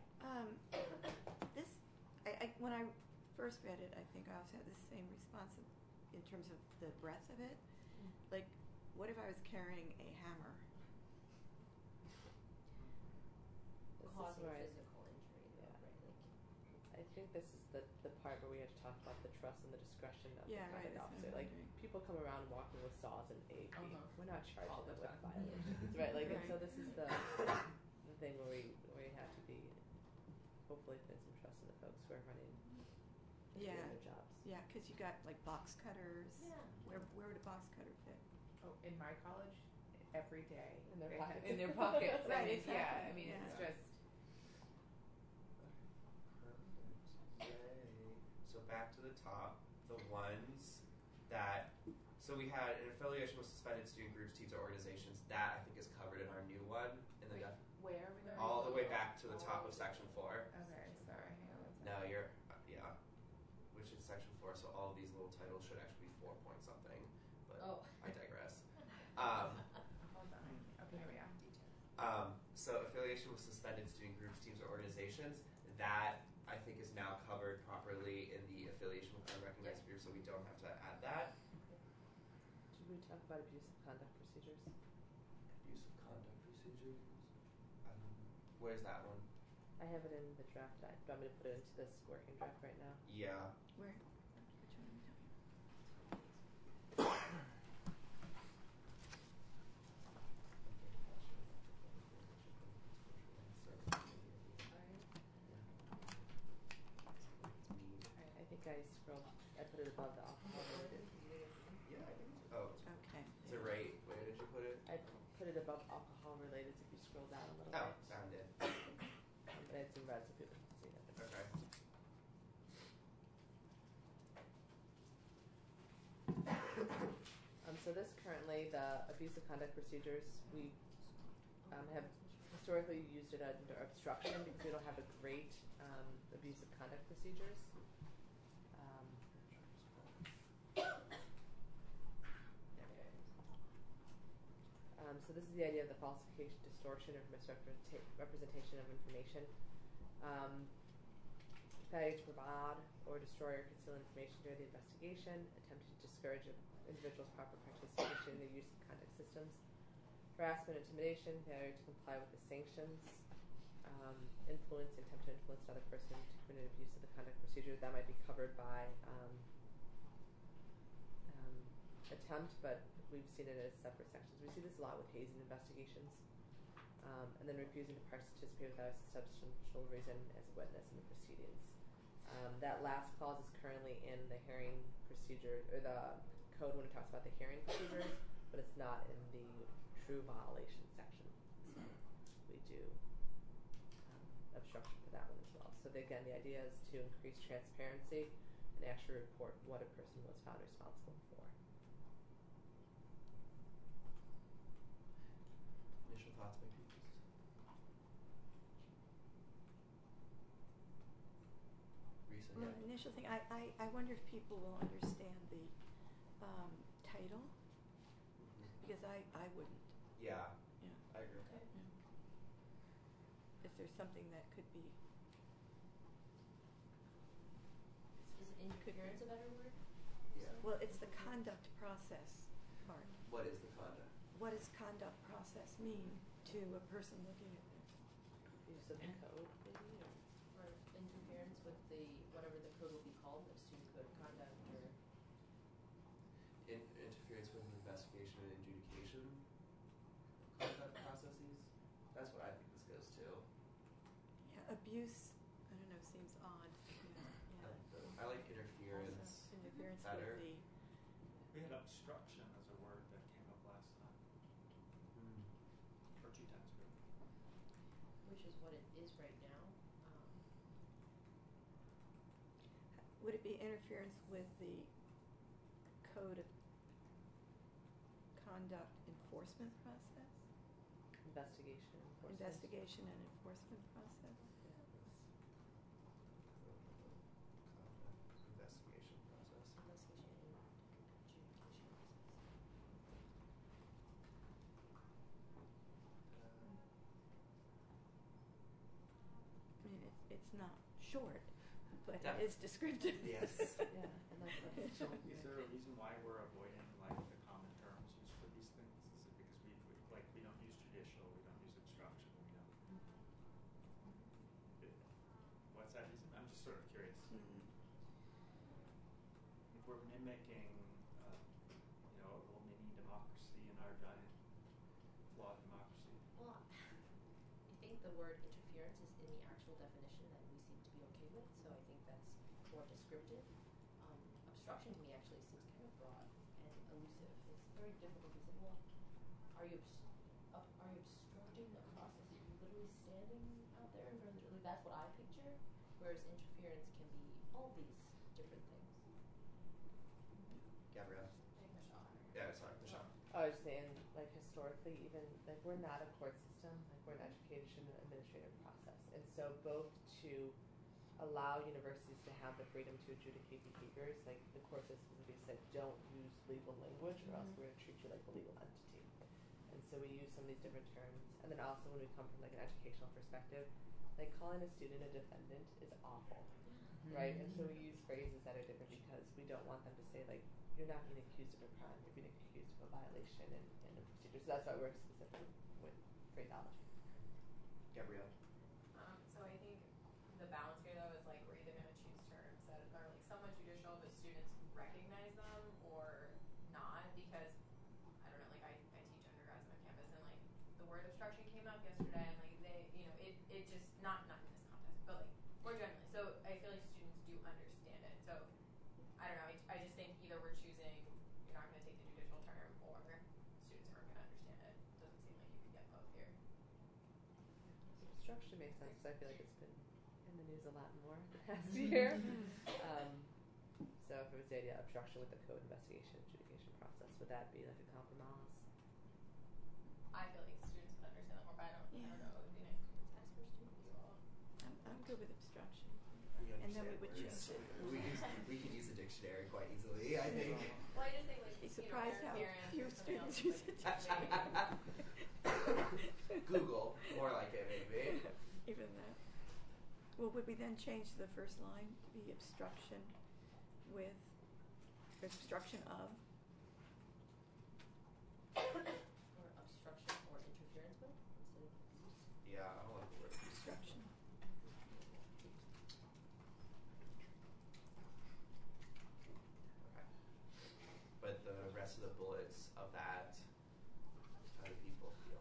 This, when I first read it, I think I also had the same response in terms of the breadth of it. Like, what if I was carrying a hammer? This is Causing where physical injury, though, Yeah. right? Like, I think this is the part where we have to talk about the trust and the discretion of Yeah, the right, conduct that's what officer. I'm Like, wondering. people come around walking with saws and AP. We're not charging All the them with time. violations, right? Like, and so Right. this is the thing where we have to be hopefully put some trust in the folks who are running doing Yeah. their jobs. Yeah, because you got like box cutters. Yeah. Where would a box cutter fit? Oh, in my college, every day In their they pockets. have- in their pockets. Right, I mean, exactly. Yeah, I mean, Yeah. it's just. Perfect. Yay. So back to the top, the ones that. So we had an affiliation with suspended student groups, teams, or organizations. That I think is covered in our new one, in the Where are we going? all the way back to the top of section 4. Okay, sorry. Hang on one No, second. you're yeah, which is section 4. So all of these little titles should actually be 4 point something. But Oh. I digress. Hold on. Okay, here we are. So affiliation with suspended student groups, teams, or organizations, that I think is now covered properly in the affiliation with unrecognized groups, so we don't have to add that. Should we talk about abusive conduct procedures? Use of conduct procedures. Where's that one? I have it in the draft. Do you want me to put it into this working draft right now? Yeah. Where? Which one are you talking I think I scrolled. I put it above the alcohol related. Yeah, I think it's, oh, about? Okay. it's a rate. Where did you put it? I put it above alcohol related. If you scroll down a little Oh, bit, found it. but it's in red so people can see it. Okay. So this currently, the abusive conduct procedures, we have historically used it under obstruction because we don't have a great abusive conduct procedures. So this is the idea of the falsification, distortion, or misrepresentation of information. Failure to provide or destroy or conceal information during the investigation, attempting to discourage an individual's proper participation in the use of conduct systems, harassment, intimidation, failure to comply with the sanctions, influence, attempt to influence another person to commit an abuse of the conduct procedure. That might be covered by attempt, but we've seen it as separate sections. We see this a lot with hazing investigations. And then refusing to participate without a substantial reason as a witness in the proceedings. That last clause is currently in the hearing procedure, or the code when it talks about the hearing procedures, but it's not in the true violation section. So we do obstruction for that one as well. So again, the idea is to increase transparency and actually report what a person was found responsible for. Initial thoughts, maybe. Recent. Well, the initial thing, I wonder if people will understand the title, because I wouldn't. Yeah, Yeah. I agree. Okay. If there's something that could be interference a better word? Yeah. Well, it's the conduct process part. What is the conduct? What does conduct process mean to a person looking at this? Use of the code, maybe, Or interference with whatever the code will be called, the student code of conduct, or Interference with investigation and adjudication conduct processes. That's what I think this goes to. Yeah, abuse, I don't know, seems odd. Yeah. I like interference Also, interference better. with the, We had obstruction as a word that came up last time, or 2 times ago. which is what it is right now. would it be interference with the code of conduct enforcement process? investigation, enforcement. Investigation and enforcement process? Investigation process. Investigation and adjudication process. I mean, it's not short, but Yeah. it is descriptive. Yes. Yeah, and that's So is there a reason why we're avoiding like the common terms used for these things? Is it because we don't use judicial, we don't use obstruction, we don't? What's that reason? I'm just sort of curious. Mm. If we're mimicking, a little mini democracy in our giant flawed democracy. Well, I think the word interference is in the actual definition that we seem to be okay with, so I think that's more descriptive. Obstruction to me actually seems kind of broad and elusive. It's very difficult to say, well, are you obstructing the process? Are you literally standing out there in front of the, that's what I picture, whereas interference can be all these different things. Gabrielle. I think Michelle. Yeah, sorry, Michelle. I was saying, like, historically, even, like, we're not a court system, like, we're an education and administrative process. And so both to allow universities to have the freedom to adjudicate behaviors, like, the court system specifically said, don't use legal language or else we're going to treat you like a legal entity. And so we use some of these different terms. And then also when we come from, like, an educational perspective, like, calling a student a defendant is awful, right? And so we use phrases that are different because we don't want them to say, like, you're not being accused of a crime, you're being accused of a violation and a procedure. So that's why we're specific with phraseology. Gabrielle. So I think the balance here though is like we're either going to choose terms that are like somewhat judicial but students recognize them or not, because I don't know, like I teach undergrads on campus and like the word obstruction came up yesterday and like they, it just not in this context but like more generally. So I feel like students do understand it. So I don't know, I just think either we're choosing you're not going to take the judicial term or students aren't going to understand it. Doesn't seem like you could get both here. Obstruction makes sense because I feel like it's been in the news a lot more the past year. So if it was the idea of obstruction with the code investigation adjudication process, would that be like a compromise? I feel like students would understand that more, but I don't Yeah. know. It would be nice if it's As for students. you all. I'm good with obstruction. We And then we understand would words. choose it. We could use a dictionary quite easily, I think. Well, I just think like Be surprised how interference few or something students else use like it. Google, more like it maybe. Even that. Well, would we then change the first line to be obstruction with obstruction of? Or obstruction or interference with instead of abuse. Yeah, I don't like the word Obstruction. Okay. But the rest of the bullets of that, how do people feel?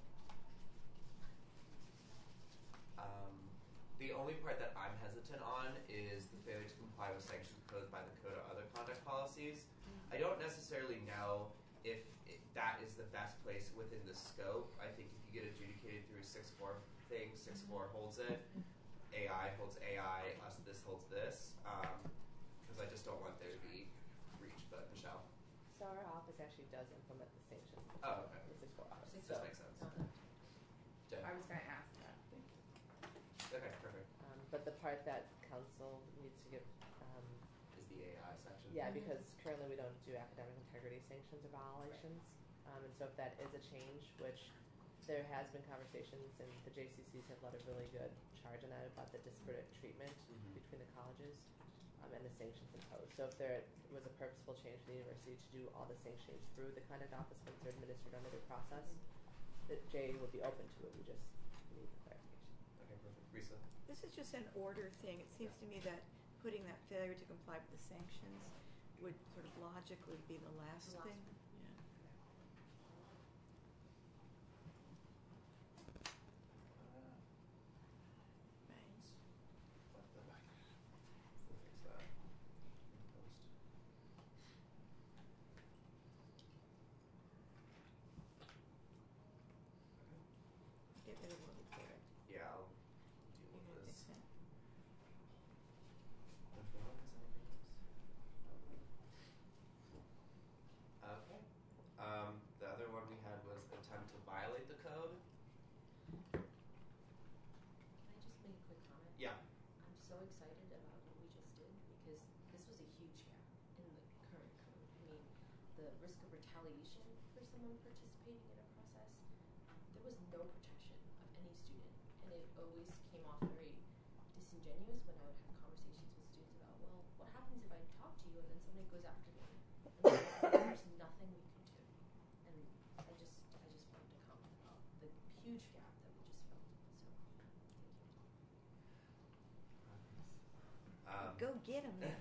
The only part that I'm hesitant on is the failure to comply with sanctions imposed by the code or other conduct policies. I don't necessarily know if that is the best place within the scope. I think if you get adjudicated through a 6-4 thing, 6-4 holds it. AI holds AI, this holds this. Because I just don't want there to be breach. But Michelle? So our office actually does implement the sanctions. Oh, okay. The 6-4 office. This So, makes sense. Not that. Jen? I was going to ask that. Okay, perfect. but the part that council needs to give, Is the AI section? yeah, because currently we don't do academic integrity sanctions or violations. And so if that is a change, which there has been conversations and the JCCs have led a really good charge on that about the disparate treatment Mhm. between the colleges. and the sanctions imposed. So if there was a purposeful change for the university to do all the sanctioning through the conduct office once they're administered under the process, that Jay would be open to it. We just need clarification. Okay, perfect. Risa? This is just an order thing. It seems to me that putting that failure to comply with the sanctions would sort of logically be the last The last thing. one. Yeah. Right. Left the back. We'll fix that. Post. Get rid of what we put. Yeah, I'll deal You with gonna this. fix that? If no one has anything else. Okay. The other one we had was attempt to violate the code. Can I just make a quick comment? Yeah. I'm so excited about what we just did because this was a huge gap in the current code. I mean, the risk of retaliation for someone participating in a process, there was no protection of any student. And it always came off very disingenuous when I would have conversations with students about, well, what happens if I talk to you and then somebody goes after me? And there's nothing we can do. And I just wanted to comment about the huge gap that we just felt. So, thank you. Go get him then.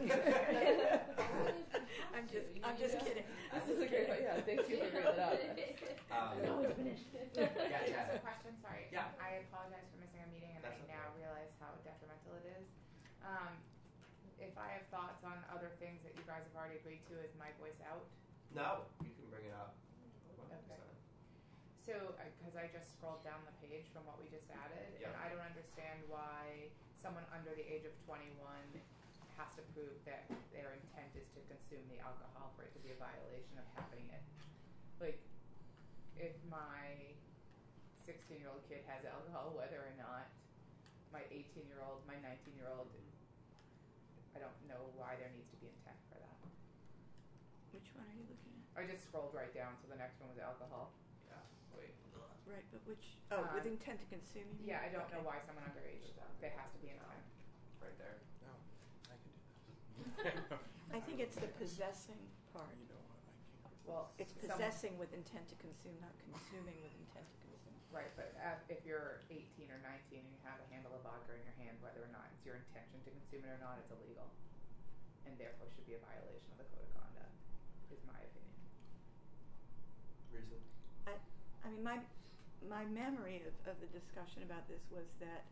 I'm just kidding. This is a great one. Yeah, thank you for bringing that up. No, we finished. Yeah, Just Jen. a question, sorry. Yeah. I apologize for missing a meeting, and That's I okay. now realize how detrimental it is. If I have thoughts on other things that you guys have already agreed to, is my voice out? No, you can bring it up. Okay. So, because I just scrolled down the page from what we just added, Yeah. and I don't understand why someone under the age of 21 has to prove that their intent is to consume the alcohol for it to be a violation of having it. Like, if my 16-year-old kid has alcohol, whether or not my 18-year-old, my 19-year-old, I don't know why there needs to be intent for that. Which one are you looking at? I just scrolled right down, so the next one was alcohol. Yeah, wait. Right, but which? Oh, with intent to consume. You mean? Yeah, I don't know Okay. why someone underage, there has to be intent. Right there. No, I can do that. I think it's the possessing part. You know what? I can't. Well, It's possessing with intent to consume, not consuming with intent to consume. Right, but if you're 18 or 19 and you have a handle of vodka in your hand, whether or not it's your intention to consume it or not, it's illegal. And therefore should be a violation of the code of conduct, is my opinion. Reason? I mean, my memory of the discussion about this was that,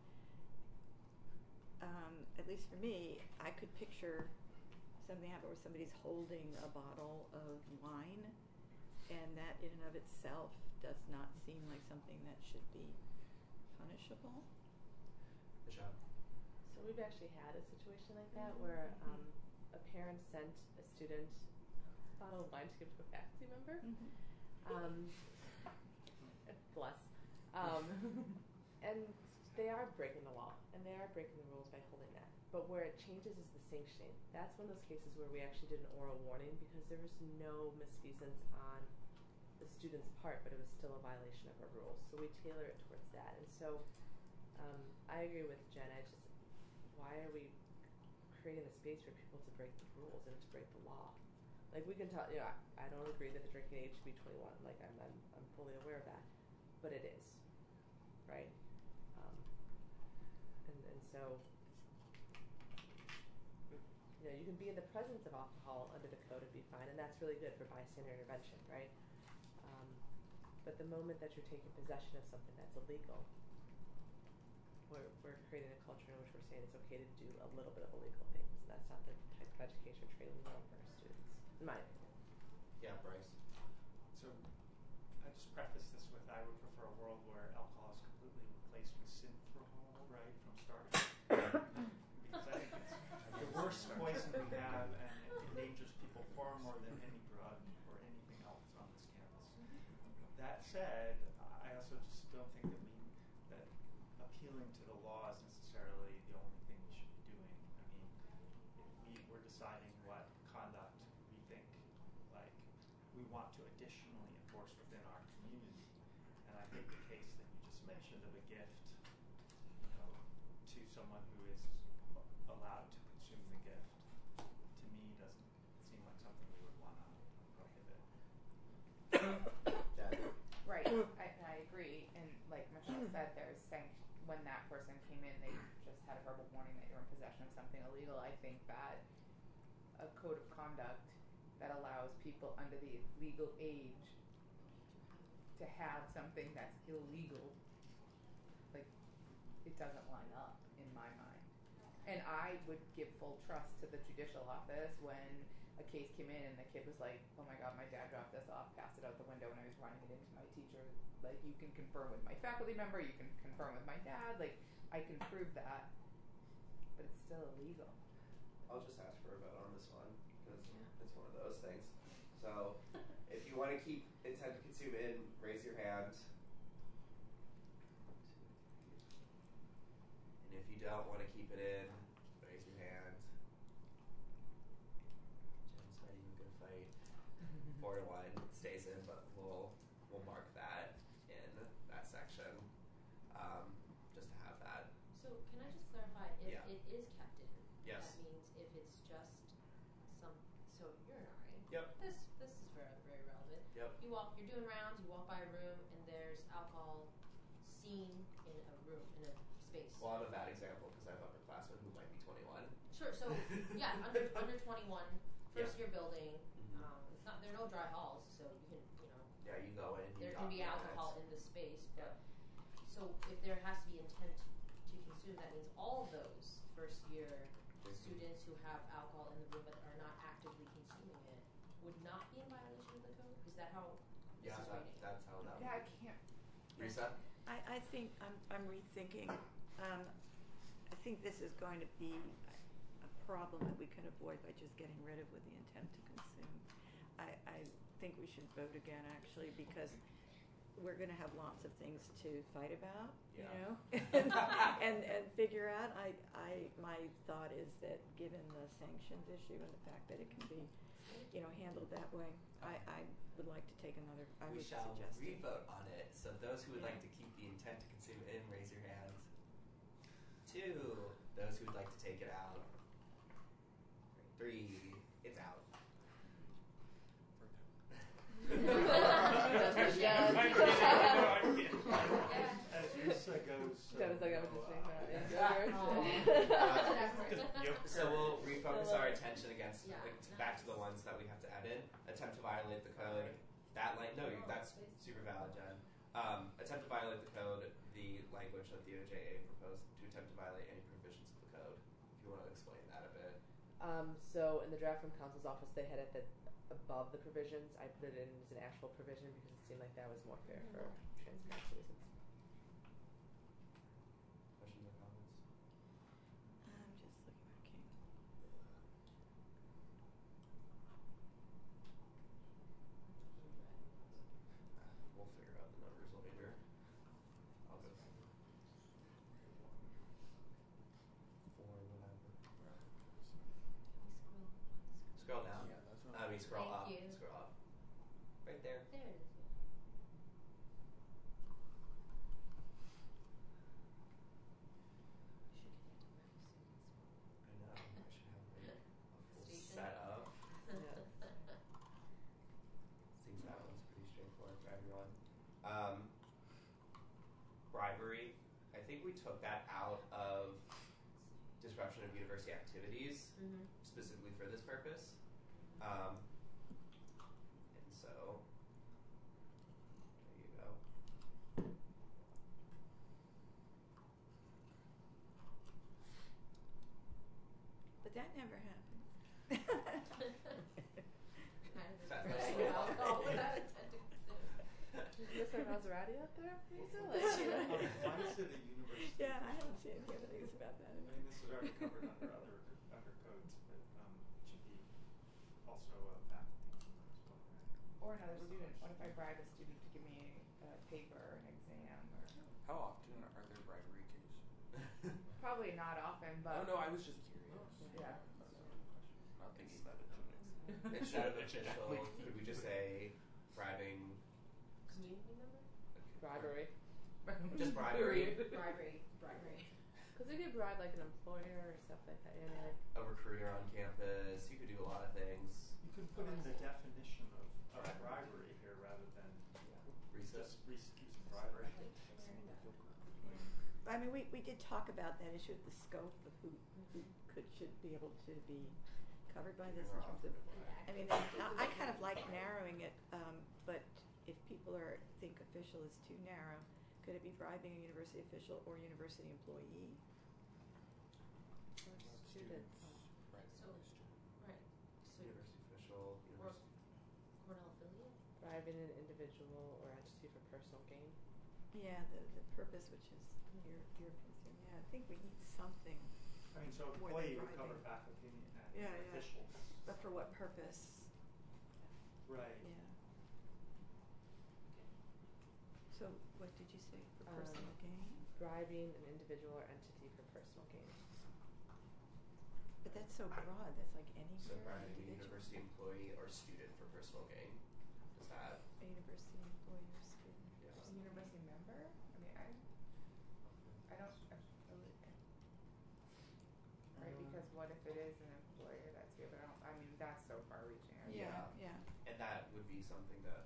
at least for me, I could picture something happen where somebody's holding a bottle of wine, and that in and of itself does not seem like something that should be punishable. Michelle? So we've actually had a situation like that where a parent sent a student a bottle of wine to give to a faculty member. Bless. And they are breaking the law, and they are breaking the rules by holding that. But where it changes is the sanctioning. That's one of those cases where we actually did an oral warning because there was no misfeasance on the student's part, but it was still a violation of our rules. So we tailor it towards that. And so I agree with Jen. Why are we creating a space for people to break the rules and to break the law? Like, we can tell, I don't agree that the drinking age should be 21. Like, I'm fully aware of that, but it is, right? And so, you can be in the presence of alcohol under the code and be fine, and that's really good for bystander intervention, right? But the moment that you're taking possession of something that's illegal, we're creating a culture in which we're saying it's okay to do a little bit of illegal things. And that's not the type of education or training we want for our students, in my opinion. Yeah, Bryce. So I just preface this with I would prefer a world where alcohol is completely replaced with synthrohol, right, from Star Trek. Because I think it's the worst poison we have, and it endangers people far more than any drug or anything else on this campus. That said, I also just don't think that appealing to the law is necessarily the only thing we should be doing. I mean, if we're deciding what conduct we think, like, we want to additionally enforce within our community. And I think the case that you just mentioned of a gift, to someone who is allowed to consume the gift, agree, and like Michelle said, there's when that person came in, they just had a verbal warning that you're in possession of something illegal. I think that a code of conduct that allows people under the legal age to have something that's illegal, like, it doesn't line up in my mind. And I would give full trust to the judicial office when a case came in and the kid was like, oh my god, my dad dropped this off, passed it out the window, and I was running it into my teacher. Like, you can confirm with my faculty member, you can confirm with my dad, like, I can prove that, but it's still illegal. I'll just ask for a vote on this one, because it's one of those things. So, if you want to keep intent to consume in, raise your hand. And if you don't want to keep it in, raise your hand. Jen's not even going to fight. 4-1, it stays in, but we'll mark that in that section, just to have that. So can I just clarify, if Yeah. it is kept in, Yes. that means if it's just so you're an RA. Yep. This is very, very relevant. Yep. You're doing rounds, you walk by a room, and there's alcohol seen in a room, in a space. Well, I'm a bad example because I have upperclassmen who might be 21. Sure, so, yeah, under 21, first Yeah. year building, Mhm. it's not, there are no dry halls, so you can, Yeah, you go in. there you can be document alcohol it. in the space, but, so if there has to be intent to consume, that means all of those first year students who have alcohol in the room but are not actively consuming it would not be in violation of the code? Is that how this Yeah, is reading? that's how that Yeah, I would can't. Risa? I think I'm rethinking. I think this is going to be a problem that we can avoid by just getting rid of with the intent to consume. I think we should vote again, actually, because we're going to have lots of things to fight about, Yeah. you know, and figure out. My thought is that given the sanctions issue and the fact that it can be, handled that way, I would like to take another. I We would shall suggest it. re-vote on it. So those who would like to keep the intent to consume in, raise your hands. 2. Those who would like to take it out. 3. It's out. As Risa goes. That was like, I was just saying that. So we'll refocus our attention against Yeah. back to the ones that we have to add in. Attempt to violate the code. That that's super valid, Jen. Attempt to violate the code. The language that the OJA proposed to attempt to violate any provisions of the code. If you want to explain that a bit. So in the draft from counsel's office, they had it that above the provisions. I put it in as an actual provision because it seemed like that was more fair for transparency reasons. Questions or comments? I'm just looking at King. We'll figure out the numbers later. I'll go through 4, whatever. Scroll down. Yeah, that's what I mean, scroll Thank up. you. Scroll up. Right there. There it is. I know. I should have like a full Station. setup. Yes. Seems that one's pretty straightforward for everyone. Bribery. I think we took that out of disruption of university activities Mm-hmm. specifically for this purpose. And so there you go. But that never happened. Alcohol without intent to consume. Did you miss our Maserati out there? Mine's at a university. Yeah, I haven't seen any news about that. I mean, this is already covered under codes, but it should be also a faculty member as well, right? Or another student. What if I bribe a student to give me a paper or an exam? Or How often are there bribery cases? probably not often, but Oh no, I was just curious. Yeah. Not thinking about it too much. Instead of official, could we just say bribing? Community member? Bribery. Just bribery. Bribery. Because they could bribe like an employer or stuff like that. You know, A recruiter on campus. You could do a lot of things. You could put in the definition of bribery here rather than Recess. just using bribery. I mean, we did talk about that issue of the scope of who should be able to be covered by this in terms of, I mean, I kind of like narrowing it, but if people think official is too narrow, could it be bribing a university official or university employee? Or students. Right. So, right. So University official, or university. Cornell affiliate. Bribing an individual or entity for personal gain. Yeah, the purpose, which is your concern. Yeah, I think we need something. I mean, so More employee than would cover bribing. faculty and Yeah, yeah. officials. But for what purpose? Right. Yeah. So what did you say for personal gain? Bribing an individual or entity for personal gain. But that's so broad. That's like anywhere. So bribing a individual. university employee or student for personal gain. Is that? A university employee or student. Yeah. A university member? I mean, I don't. Right, because what if it is an employer that's here? But I mean, that's so far-reaching. I Yeah, think. yeah. And that would be something that.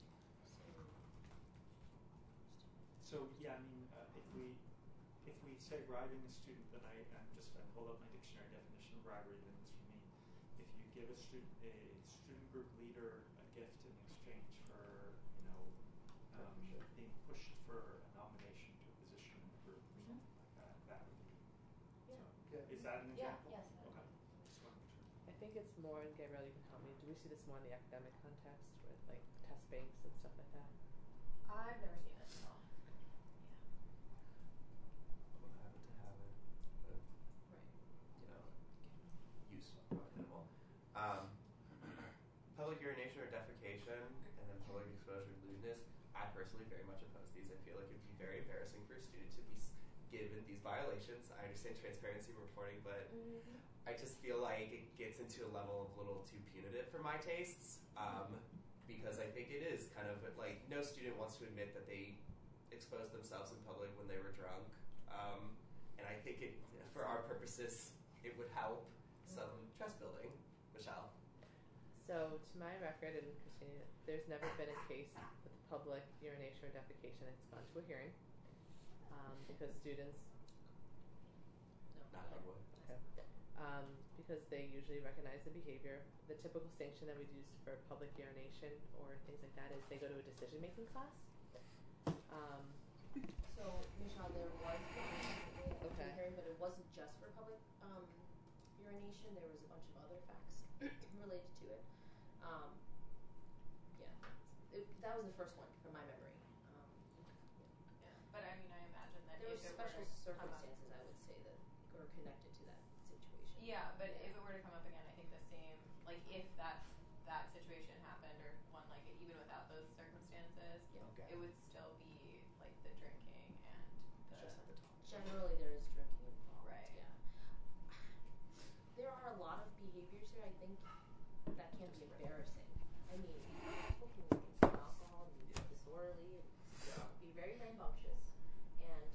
So yeah, I mean, if we say bribing a student, then I pulled up my dictionary definition of bribery. Then it's for me, if you give a student group leader a gift in exchange for being pushed for a nomination to a position in the group or something like that, that would be. Yeah. So, is that an Yeah, example? yes. Okay. Just want to make sure. I think it's more, and Gabrielle, you can help me. Do we see this more in the academic context with like test banks and stuff like that? I've never seen it. No. We'll have it to have it, but Right. use minimal. Public urination or defecation, and then public exposure to lewdness. I personally very much oppose these. I feel like it'd be very embarrassing for a student to be given these violations. I understand transparency reporting, but I just feel like it gets into a level of a little too punitive for my tastes. Because I think it is kind of like no student wants to admit that they exposed themselves in public when they were drunk. And I think it, for our purposes, it would help some trust building. Michelle? So, to my record, and Christina, there's never been a case with public urination or defecation that's gone to a hearing because students. Not Hardwood. Okay. Because they usually recognize the behavior. The typical sanction that we'd use for public urination or things like that is they go to a decision-making class. So, Michelle, there was a Okay. hearing, but it wasn't just for public urination. There was a bunch of other facts related to it. That was the first one from my memory. Yeah, but I mean, I imagine that There were if it special were to come up- circumstances, I would say, that were connected to that situation. Yeah, but if it were to come up again, I think the same, like if that situation happened or one like it, even without those circumstances, Yeah. Okay. it would still be like the drinking and the. Just at the top. Generally, there is drinking involved. Right. Yeah. There are a lot of behaviors here, I think, that can be embarrassing. I mean, people can consume alcohol and be disorderly and be very rambunctious. And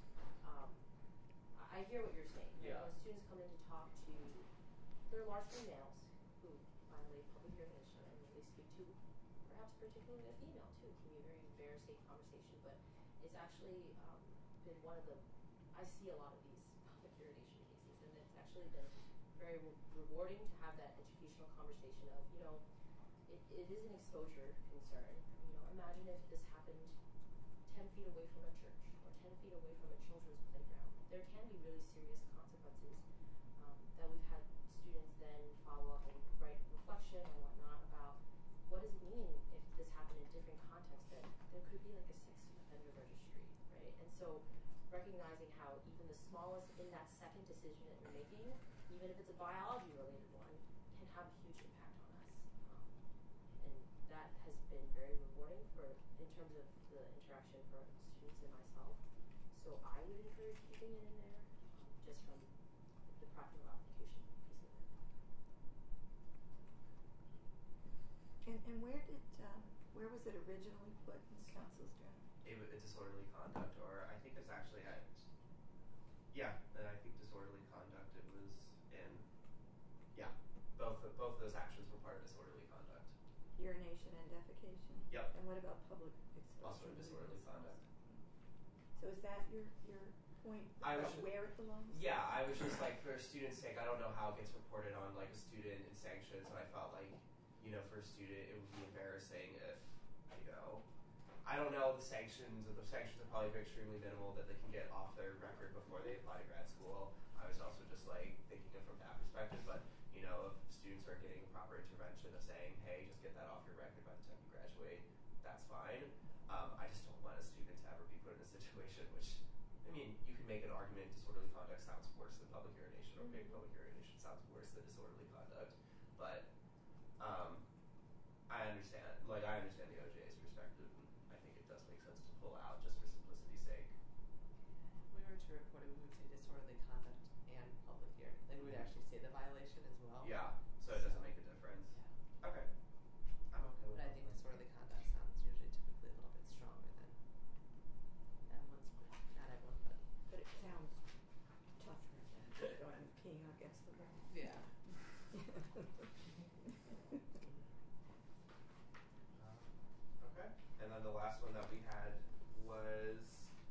I hear what you're saying. Yeah. When students come in to talk to, they're largely males who violate public urination, and when they speak to, perhaps particularly a female too, it can be a very embarrassing conversation. But it's actually been one of the, I see a lot of these public urination cases, and it's actually been very rewarding to have that educational conversation of, it is an exposure concern. Imagine if this happened 10 feet away from a church or 10 feet away from a children's playground. There can be really serious consequences that we've had students then follow up and write reflection or whatnot about what does it mean if this happened in different contexts, that there could be like a sex offender registry, right? And so recognizing how even the smallest in that second decision that you're making, even if it's a biology related one, can have a huge impact on us. And that has been very rewarding in terms of the interaction for students and myself. So I would encourage keeping it in there, just from the practical application piece of it. And where was it originally put in the council's draft? A disorderly conduct, or I think it's actually at. Yeah, and I think disorderly conduct. It was in. Yeah, both of those actions were part of disorderly conduct. Urination and defecation? Yep. And what about public exposure? Also in disorderly conduct. So is that your point I was about where it belongs? Yeah, I was just like, for students' sake, I don't know how it gets reported on like a student in sanctions, and I felt like, for a student, it would be embarrassing if, I don't know the sanctions. The sanctions are probably extremely minimal that they can get off their record before they apply to grad school. I was also just like thinking it from that perspective, but if students are getting a proper intervention of saying, hey, just get that off your record by the time you graduate, that's fine. I just don't want a student to ever be put in a situation which, you can make an argument disorderly conduct sounds worse than public urination, or maybe public urination sounds worse than disorderly conduct. But I understand the OJA's perspective, and I think it does make sense to pull out just for simplicity's sake. If we were to report it, we would say disorderly conduct and public hearing. Like, we would actually say the violation as well. Yeah, so it doesn't make a difference. Yeah. Okay. I'm okay with But I that. think disorderly conduct sounds usually typically a little bit stronger than everyone's, not everyone, but. But it sounds tougher than going and peeing against the wall. Yeah. Okay. And then the last one that we had was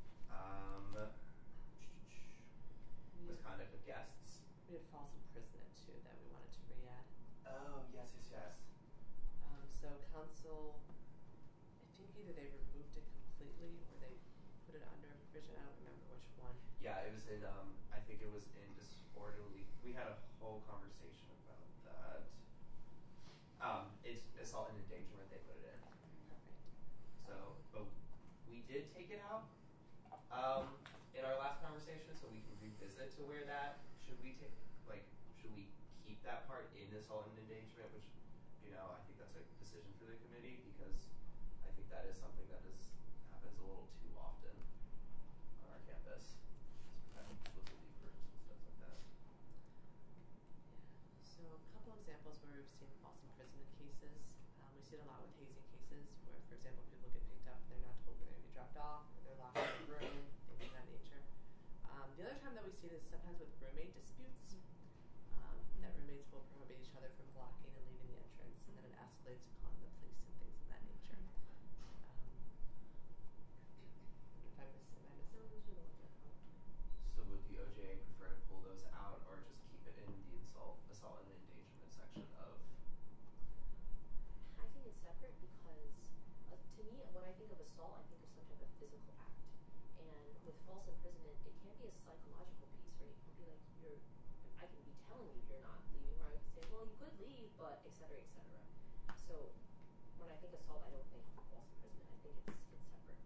misconduct of guests. We had false imprisonment too that we wanted to re-add. Oh, yes. So council, I think either they removed it completely or they put it under a provision. I don't remember which one. Yeah, it was in, I think it was in disorderly. We had a whole conversation about that. It's assault and endangerment, they put it in. Perfect. So, but we did take it out in our last conversation, so we can revisit to where that, should we keep that part in assault and endangerment, which, I think that's a decision for the committee, because I think that is something that happens a little too often on our campus. People to leave rooms and stuff like that. Yeah. So a couple examples where we've seen false imprisonment cases. We see it a lot with hazing cases where, for example, people get picked up and they're not told where they're going to be dropped off, or they're locked in a room, things of that nature. The other time that we see this sometimes with roommate disputes, that roommates will prohibit each other from blocking and leaving the entrance, and then it escalates to calling the police and things of that nature. If I missed it, So those are the ones that come. So would the OJA prefer to pull those out, or just keep it in the assault and endangerment section of? I think it's separate because, to me, when I think of assault, I think of some type of physical act. And with false imprisonment, it can't be a psychological piece, right? It can be like I can be telling you you're not leaving, or I could say, well, you could leave, but et cetera, et cetera. So when I think assault, I don't think false imprisonment. I think it's separate.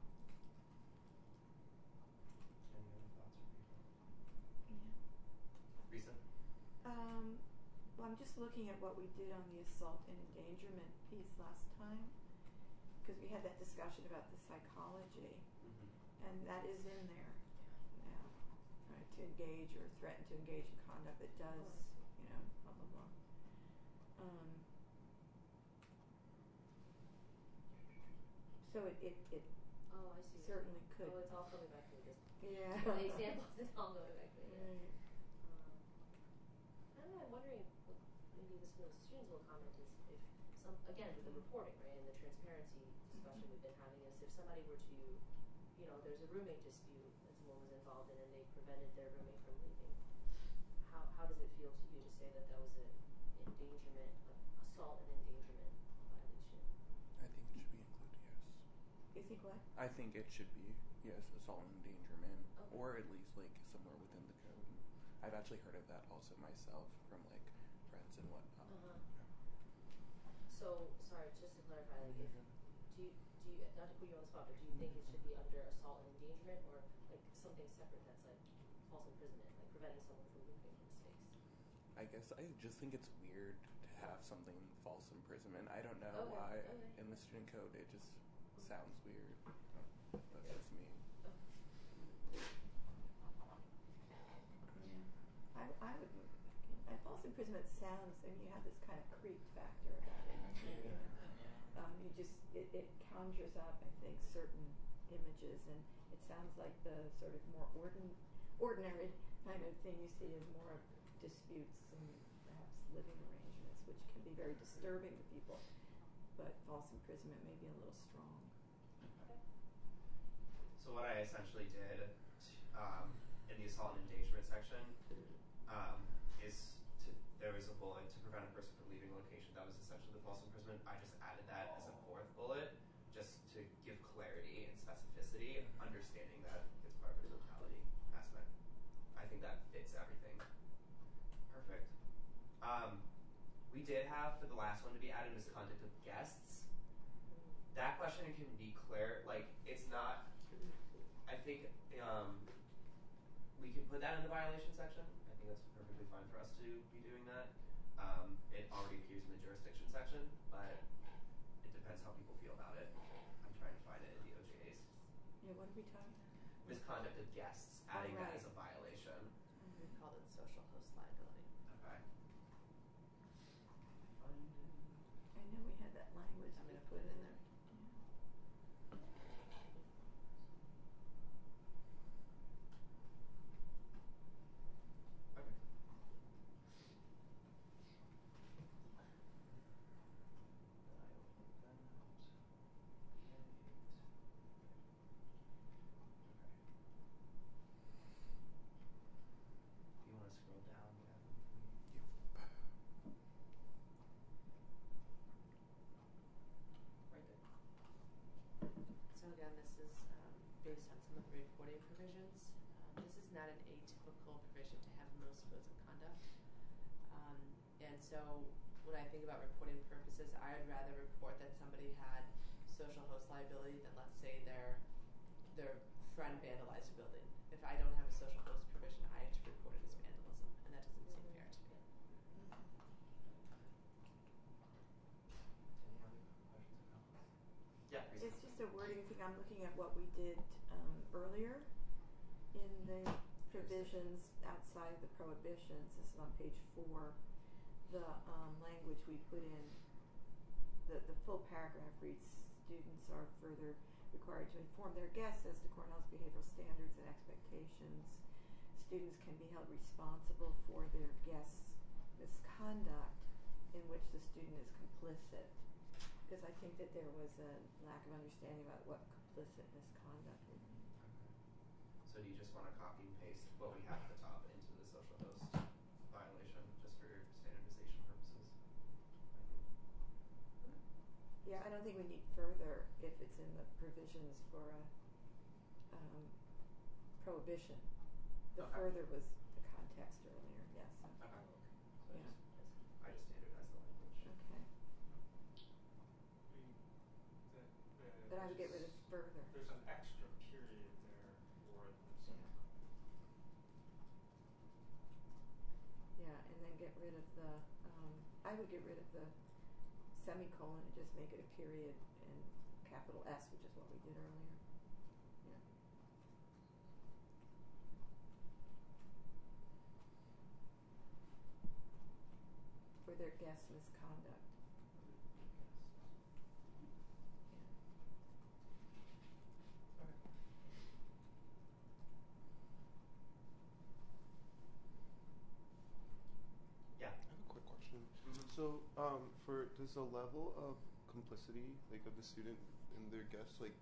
Any other thoughts or people? Yeah. Risa? Well, I'm just looking at what we did on the assault and endangerment piece last time, because we had that discussion about the psychology, and that is in there now. Right, to engage or threaten to engage in conduct that does, blah blah blah. So it Oh, I see. certainly could. Oh, it's all coming back to me. Just Yeah. the examples, it's all going back to me. Right. I don't know, I'm wondering, maybe this one of the students will comment, is if again, with the reporting, right, and the transparency discussion we've been having, is if somebody were to, there's a roommate dispute that someone was involved in and they prevented their roommate from leaving, how does it feel to you to say that that was an assault and endangerment violation? I think it should be included, yes. You think what? I think it should be, yes, assault and endangerment, Okay. or at least like somewhere within the code. I've actually heard of that also myself from like friends and whatnot. Uh-huh. So, sorry, just to clarify, like, if, do you, not to put you on the spot, but do you think it should be under assault and endangerment, or like something separate that's like false imprisonment, like preventing someone from leaving from the space? I guess I just think it's weird to have something false imprisonment. I don't know Okay, why okay. in the student code it just sounds weird. That's just me. Yeah. I would move it back in. And false imprisonment sounds, you have this kind of creep factor about it. It conjures up, I think, certain images, and it sounds like the sort of more ordinary kind of thing you see is more of disputes and perhaps living arrangements, which can be very disturbing to people. But false imprisonment may be a little strong. So what I essentially did in the assault and endangerment section, there was a bullet to prevent a person from leaving a location. That was essentially the false imprisonment. I just added that as a fourth bullet, just to give clarity and specificity, understanding that it's part of the totality aspect. I think that fits everything. Perfect. We did have, for the last one to be added, misconduct of guests. That question can be clear, like, it's not, I think we can put that in the violation section. I think that's perfectly fine for us to be doing that. It already appears in the jurisdiction section, but it depends how people feel about it. I'm trying to find it in DOJ's. Yeah, what are we talking about? Misconduct of guests, adding that as a violation. We called it social host liability. Okay. I know we had that language. I'm we going to put it in there. Okay. Do you want to scroll down? Right there. So again, this is based on some of the reporting provisions. This is not an atypical provision to have in most codes of conduct. And so when I think about reporting purposes, I would rather report that somebody had social host liability than, let's say, their friend vandalized a building. If I don't have a social host provision, I have to report it as vandalism, and that doesn't seem fair to me. Any other questions or comments? Yeah, Lisa. It's just a wording thing. I'm looking at what we did earlier in the provisions outside the prohibitions. This is on page 4. The language we put in, the full paragraph reads, students are further required to inform their guests as to Cornell's behavioral standards and expectations. Students can be held responsible for their guests' misconduct in which the student is complicit. Because I think that there was a lack of understanding about what complicit misconduct would be. So do you just want to copy and paste what we have at the top into the social host violation, just for standardization purposes? Yeah, I don't think we need further if it's in the provisions for a prohibition. The Okay. further was the context earlier, yes. Okay. So Yeah. I just standardized the language. Okay. But I would get rid of further. There's an extra period there for this. Yeah, and then get rid of the, I would get rid of the semicolon and just make it a period and capital S, which is what we did earlier. Yeah. For their guest misconduct. Yeah. I have a quick question. Mhm. So, does the level of complicity, like, of the student and their guests, like,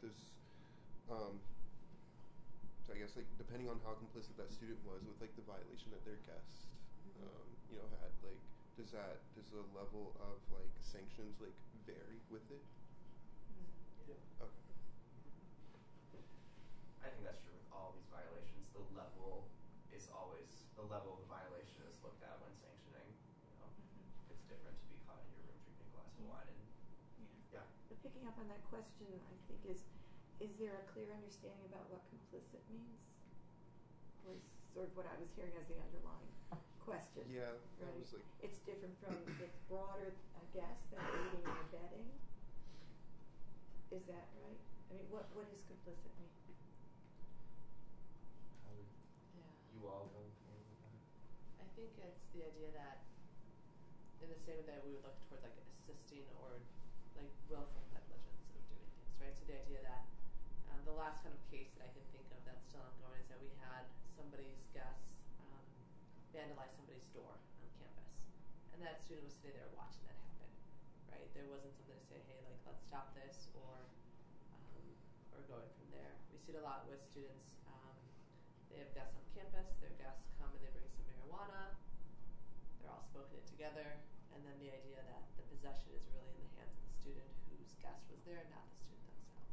so I guess, like, depending on how complicit that student was with, like, the violation that their guest, had, like, does the level of, like, sanctions, like, vary with it? Yeah. Okay. I think that's true with all these violations. The level of the violation is looked at when sanctioning. It's different to be caught in your room drinking a glass of wine and yeah. But picking up on that question, I think is there a clear understanding about what complicit means? Was sort of what I was hearing as the underlying question. Yeah, that right? was like. It's different from, it's broader, I guess, than aiding and abetting. Is that right? I mean, what does complicit mean? How would Yeah. you all go forward with that? I think it's the idea that in the same way that we would look towards like assisting or like willful negligence of doing things, right? So the idea that the last kind of case that I can think of that's still ongoing is that we had somebody's guests vandalize somebody's door on campus. And that student was sitting there watching that happen, right? There wasn't something to say, hey, like, let's stop this or going from there. We see it a lot with students they have guests on campus, their guests come and they bring some marijuana, they're all smoking it together, and then the idea that the possession is really in the hands of the student whose guest was there, not the student themselves.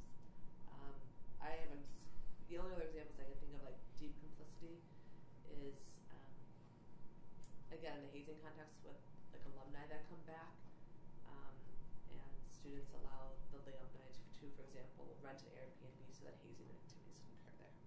The only other examples I can think of, like deep complicity, is again in the hazing context with like alumni that come back, and students allow the alumni to, for example, rent an Airbnb so that hazing activities can occur there.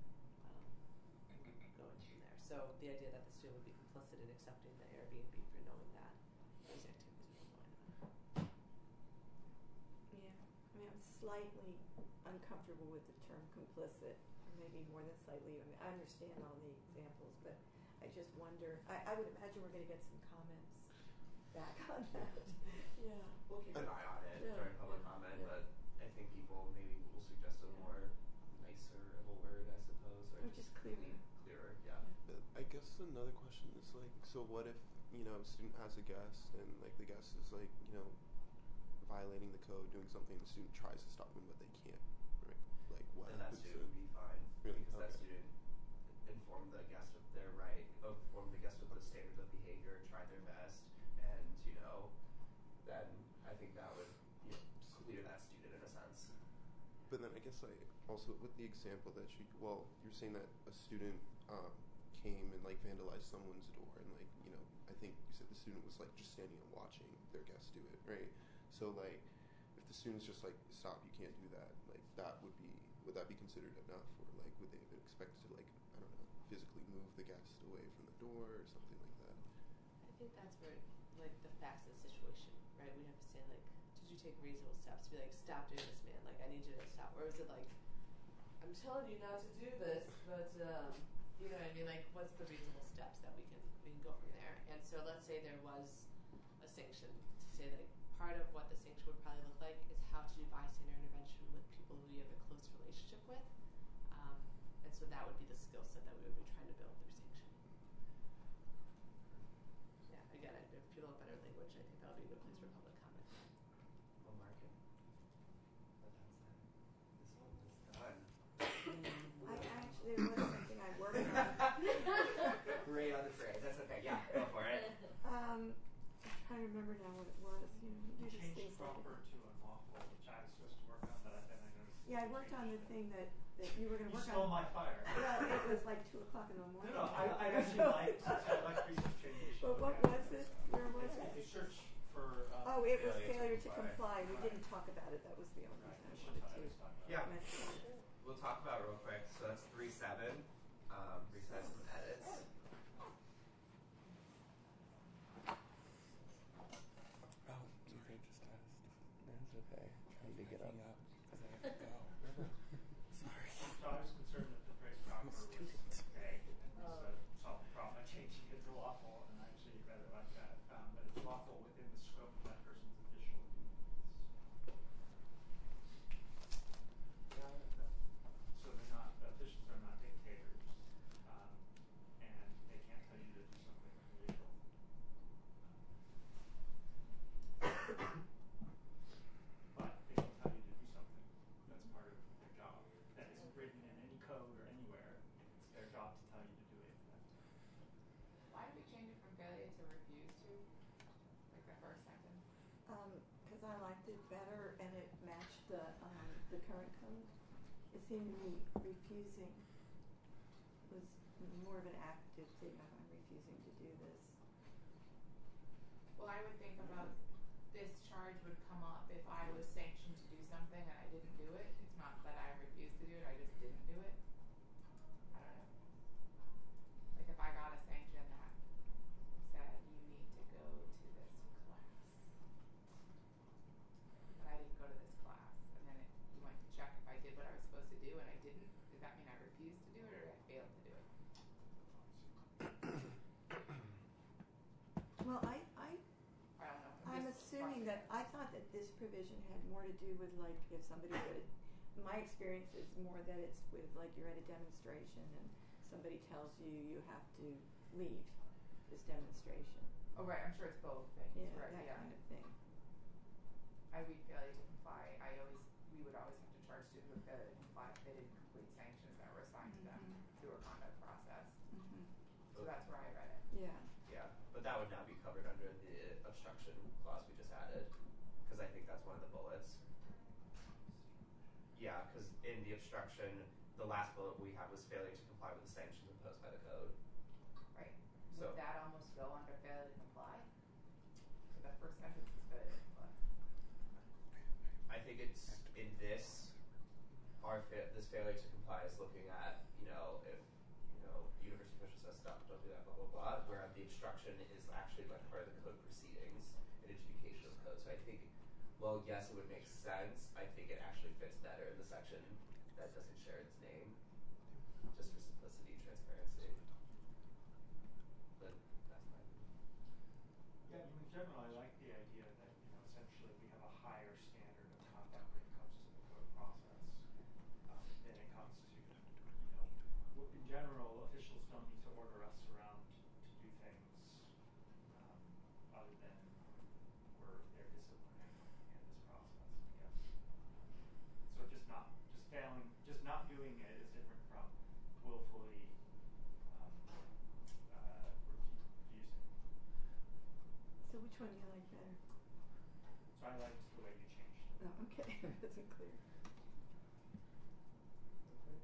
Going from there. So the idea that the student would be complicit in accepting the Airbnb for knowing that those activities were going on. Yeah, I mean, I'm slightly uncomfortable with the term complicit, or maybe more than slightly. I mean, I understand all the examples, but I just wonder. I would imagine we're going to get some comments back on that. Yeah. We'll keep an eye on it Yeah. during public comment, Yeah. but I think people maybe will suggest a more nicer of a word, I suppose, or Just clearer. Clearer, yeah. But I guess another question is like, so what if, a student has a guest and like the guest is like, violating the code, doing something, the student tries to stop them but they can't, right? Like what Then that happens student would be fine. Really? Because that Okay. student informed the guest of their right, informed the guest of the standards of behavior, tried their best, and then I think that would clear that student in a sense. But then I guess also with the example that you're saying that a student came and like vandalized someone's door, and like I think you said the student was like just standing and watching their guests do it, right? So like if the student's just like, stop, you can't do that, like would that be considered enough, or like would they have been expected to like, I don't know, physically move the guest away from the door or something like that? I think that's where, like, the facts of the situation, right? We have to say, like, did you take reasonable steps to be like, stop doing this, man? Like, I need you to stop. Or is it like, I'm telling you not to do this, but you know what I mean? Like, what's the reasonable steps that we can go from there? And so let's say there was a sanction, to say like part of what the sanction would probably look like is how to do bystander intervention with people who you have a close relationship with. And so that would be the skill set that we would be trying to build through sanction. Yeah, again, if people have better language, I think that would be a good place for public comment. We'll mark it. But that's it. This one is done. There was something I worked on. Right on the tray. That's okay. Yeah, go for it. I'm trying to remember now what it was. You just Change things like proper to unlawful, which I was supposed to work on, but then I noticed. Yeah, I worked on the thing that you were going to You work stole on. my fire. Well, it was like 2 o'clock in the morning. No, I'd actually like for you to change. But what was it? Where was it? You search for. Oh, it was failure to comply. We didn't talk about it. That was the only reason I wanted to Yeah. mention it. We'll talk about it real quick. So that's 3.7. Resize some edits. Oh, something just asked. That's okay. I need to get up because I have to go. Sorry. So I was concerned that the phrase proper was vague and solve the problem by changing it to lawful, and I actually rather like that. But it's lawful within the scope of that person's official duties. Yeah, I like that. So the officials are not dictators, and they can't tell you to do something illegal. But they can tell you to do something. That's part of their job. That isn't written in any code or anywhere. It's their job to tell you to do it. Why did we change it from failure to refuse to? Like the first sentence? Because I liked it better and it matched the current code. It seemed to me refusing was more of an active thing. I'm refusing to do this. Well, I would think about this charge would come up if I was sanctioned to do something and I didn't do it. It's not that I refused to do it, I just didn't do it. I don't know. Like if I got a sanction that said you need to go to this class. But I didn't go to this class. And then you went to check if I did what I was supposed to do and I didn't. Does that mean I refused to do it or did I fail to do it? Well, I don't know. I'm assuming that I thought that this provision had more to do with like if somebody would. My experience is more that it's with like you're at a demonstration and somebody tells you you have to leave this demonstration. Oh right, I'm sure it's both things. Yeah, right, that yeah. kind of thing. I read failure to comply. We would always have to charge students with failure to comply if they didn't complete sanctions that were assigned to them. through a conduct process. Mm-hmm. So that's where I read it. Yeah. Yeah, but that would now be covered under the obstruction clause we just added, because I think that's one of the bullets. Yeah, because in the obstruction, the last bullet we had was failure to comply with the sanctions imposed by the code. Right. So Would that almost go under failure to comply? So the first sentence is failure to comply. I think it's in this, this failure to comply is looking at, if, university official says stop, don't do that, blah, blah, blah, where the obstruction is actually like part of the code proceedings and adjudication of code. So I think, well, yes, it would make sense. I think it actually fits better in the section that doesn't share its name, just for simplicity and transparency. But that's my opinion. Yeah, I mean, in general, I like the idea that, essentially we have a higher standard of conduct when it comes to the code process than it comes to, in general, officials don't need to order us around to do things other than they're disciplining in this process, I guess. So just not doing it is different from willfully refusing. So which one do you like better? So I liked the way you changed it. Oh, okay. That's clear. Okay.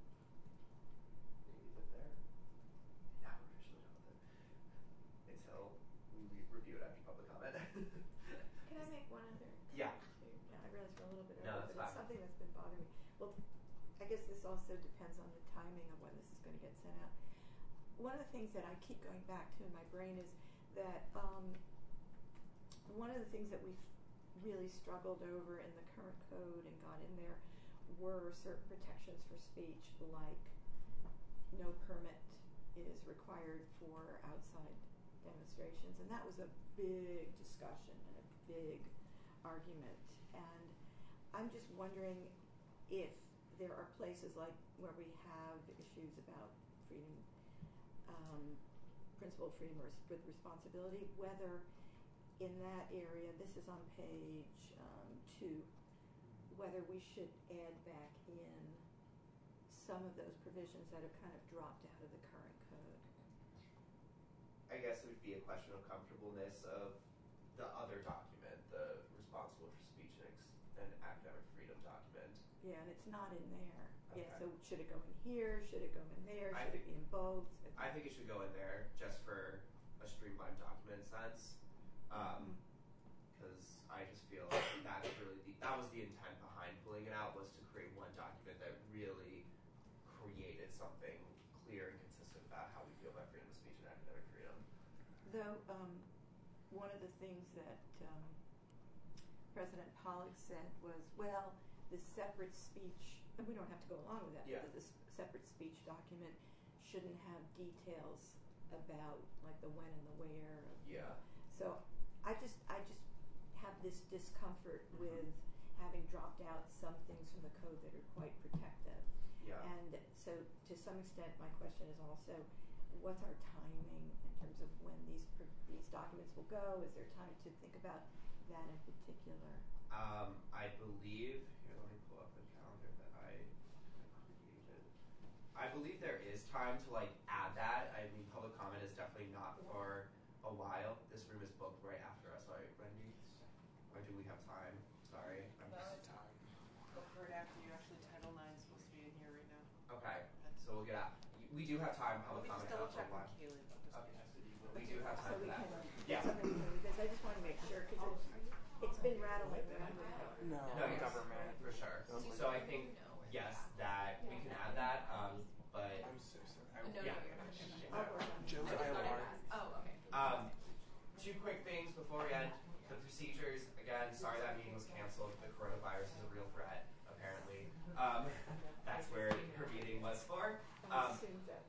Leave it there. Now we're officially done with it. Until we review it after public comment. Can I make one other? Yeah. Yeah, I realize we're a little bit No, over, that's but it's fine. something that's been bothering me. Well, I guess this also depends on the timing of when this is going to get sent out. One of the things that I keep going back to in my brain is that one of the things that we've really struggled over in the current code and got in there were certain protections for speech, like no permit is required for outside demonstrations, and that was a big discussion and a big argument. And I'm just wondering if there are places like where we have issues about freedom, principle of freedom with responsibility, whether in that area, this is on page 2, whether we should add back in some of those provisions that have kind of dropped out of the current code. I guess it would be a question of comfortableness of the other document, the responsible for speech and academic freedom document. Yeah, and it's not in there. Okay. Yeah, so should it go in here? Should it go in there? Should it be in both? I think it should go in there just for a streamlined document sense. Because I just feel like that was the intent behind pulling it out, was to create one document that really created something clear and consistent about how we feel about freedom of speech and academic freedom. Though one of the things that President Pollock said was, well, the separate speech, and we don't have to go along with that, Yeah. but this separate speech document shouldn't have details about like the when and the where. Yeah. So I just have this discomfort with having dropped out some things from the code that are quite protective. Yeah. And so to some extent my question is also, what's our timing in terms of when these documents will go? Is there time to think about that in particular? I believe, here, let me pull up the calendar that I created. I believe there is time to add that. I mean, public comment is definitely not for a while. This room is booked right after us, right, Wendy? Or do we have time? Sorry. I'm just time. Right after you, actually, Title IX is supposed to be in here right now. Okay, so we'll get out. We do have time. Public Let me just comment double for a check while. with Kaylee. We do have time So we for that. can Yeah. get something to this. I just want to make sure because it's been rattling around. No, yes, government. for sure. So I think yes, that we can add that. But I'm so sorry. No, yeah. you're not. I'll work on it. Joe's ILR. Oh, okay. Two quick things before we end. The procedures, again, sorry that meeting was canceled. The coronavirus is a real threat, apparently. That's where her meeting was for. I assumed that.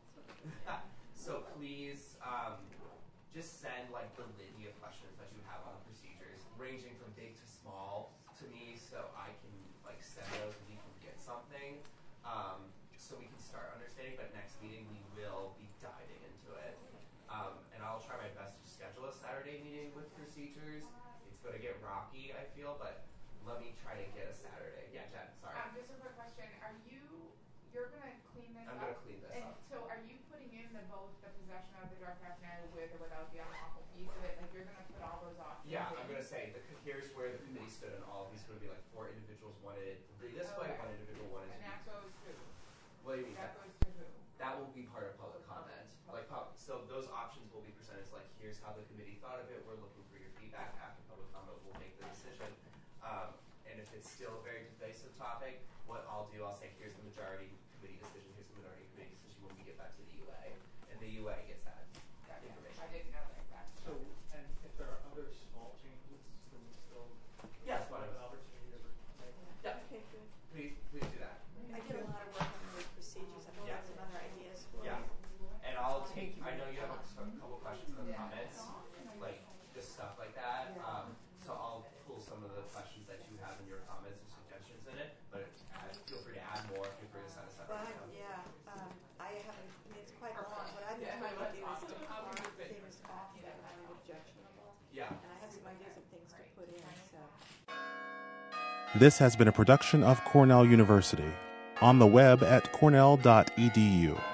So please just send the litany of questions that you have on the procedures, ranging from big to small, to me, so I can send those and we can get something, so we can start understanding. But next meeting we will be diving into it, and I'll try my best to schedule a Saturday meeting with procedures. It's going to get rocky, I feel, but let me try to get a Saturday. Yeah, Jen, sorry. Just a quick question: you're gonna clean this I'm up? going to clean this and up. So are you possession of the drug paraphernalia with or without the unlawful piece of it. Like, you're going to put all those options. Yeah, in. I'm going to say, here's where the committee stood on all of these. It's going to be like 4 individuals wanted it this way, 1 individual wanted it. And that goes to? What do you mean? That goes to who? That will be part of public comment. So those options will be presented. It's like, here's how the committee thought of it. We're looking for your feedback. After public comment, we'll make the decision. And if it's still a very divisive topic, what I'll do, I'll say, here's the majority committee decision. Here's the minority committee decision when we get back to the UA, and the UA gets that information. I didn't know that. So, and if there are other small changes, can we still Yes, have an opportunity to make them? Yeah. Okay, good. Please do that. I did a lot of work on the procedures. I've got some other ideas for Yeah. you. And I'll take, I know you have a couple questions in the comments, like just stuff like that. So I'll pull some of the questions that you have in your comments and suggestions in it, but feel free to add more, feel free to send us out. But yeah, I haven't, I mean, it's quite long. What I've been trying to do is to mark things off that are objectionable. Yeah. And I have some ideas of things to put in, so. This has been a production of Cornell University. On the web at cornell.edu.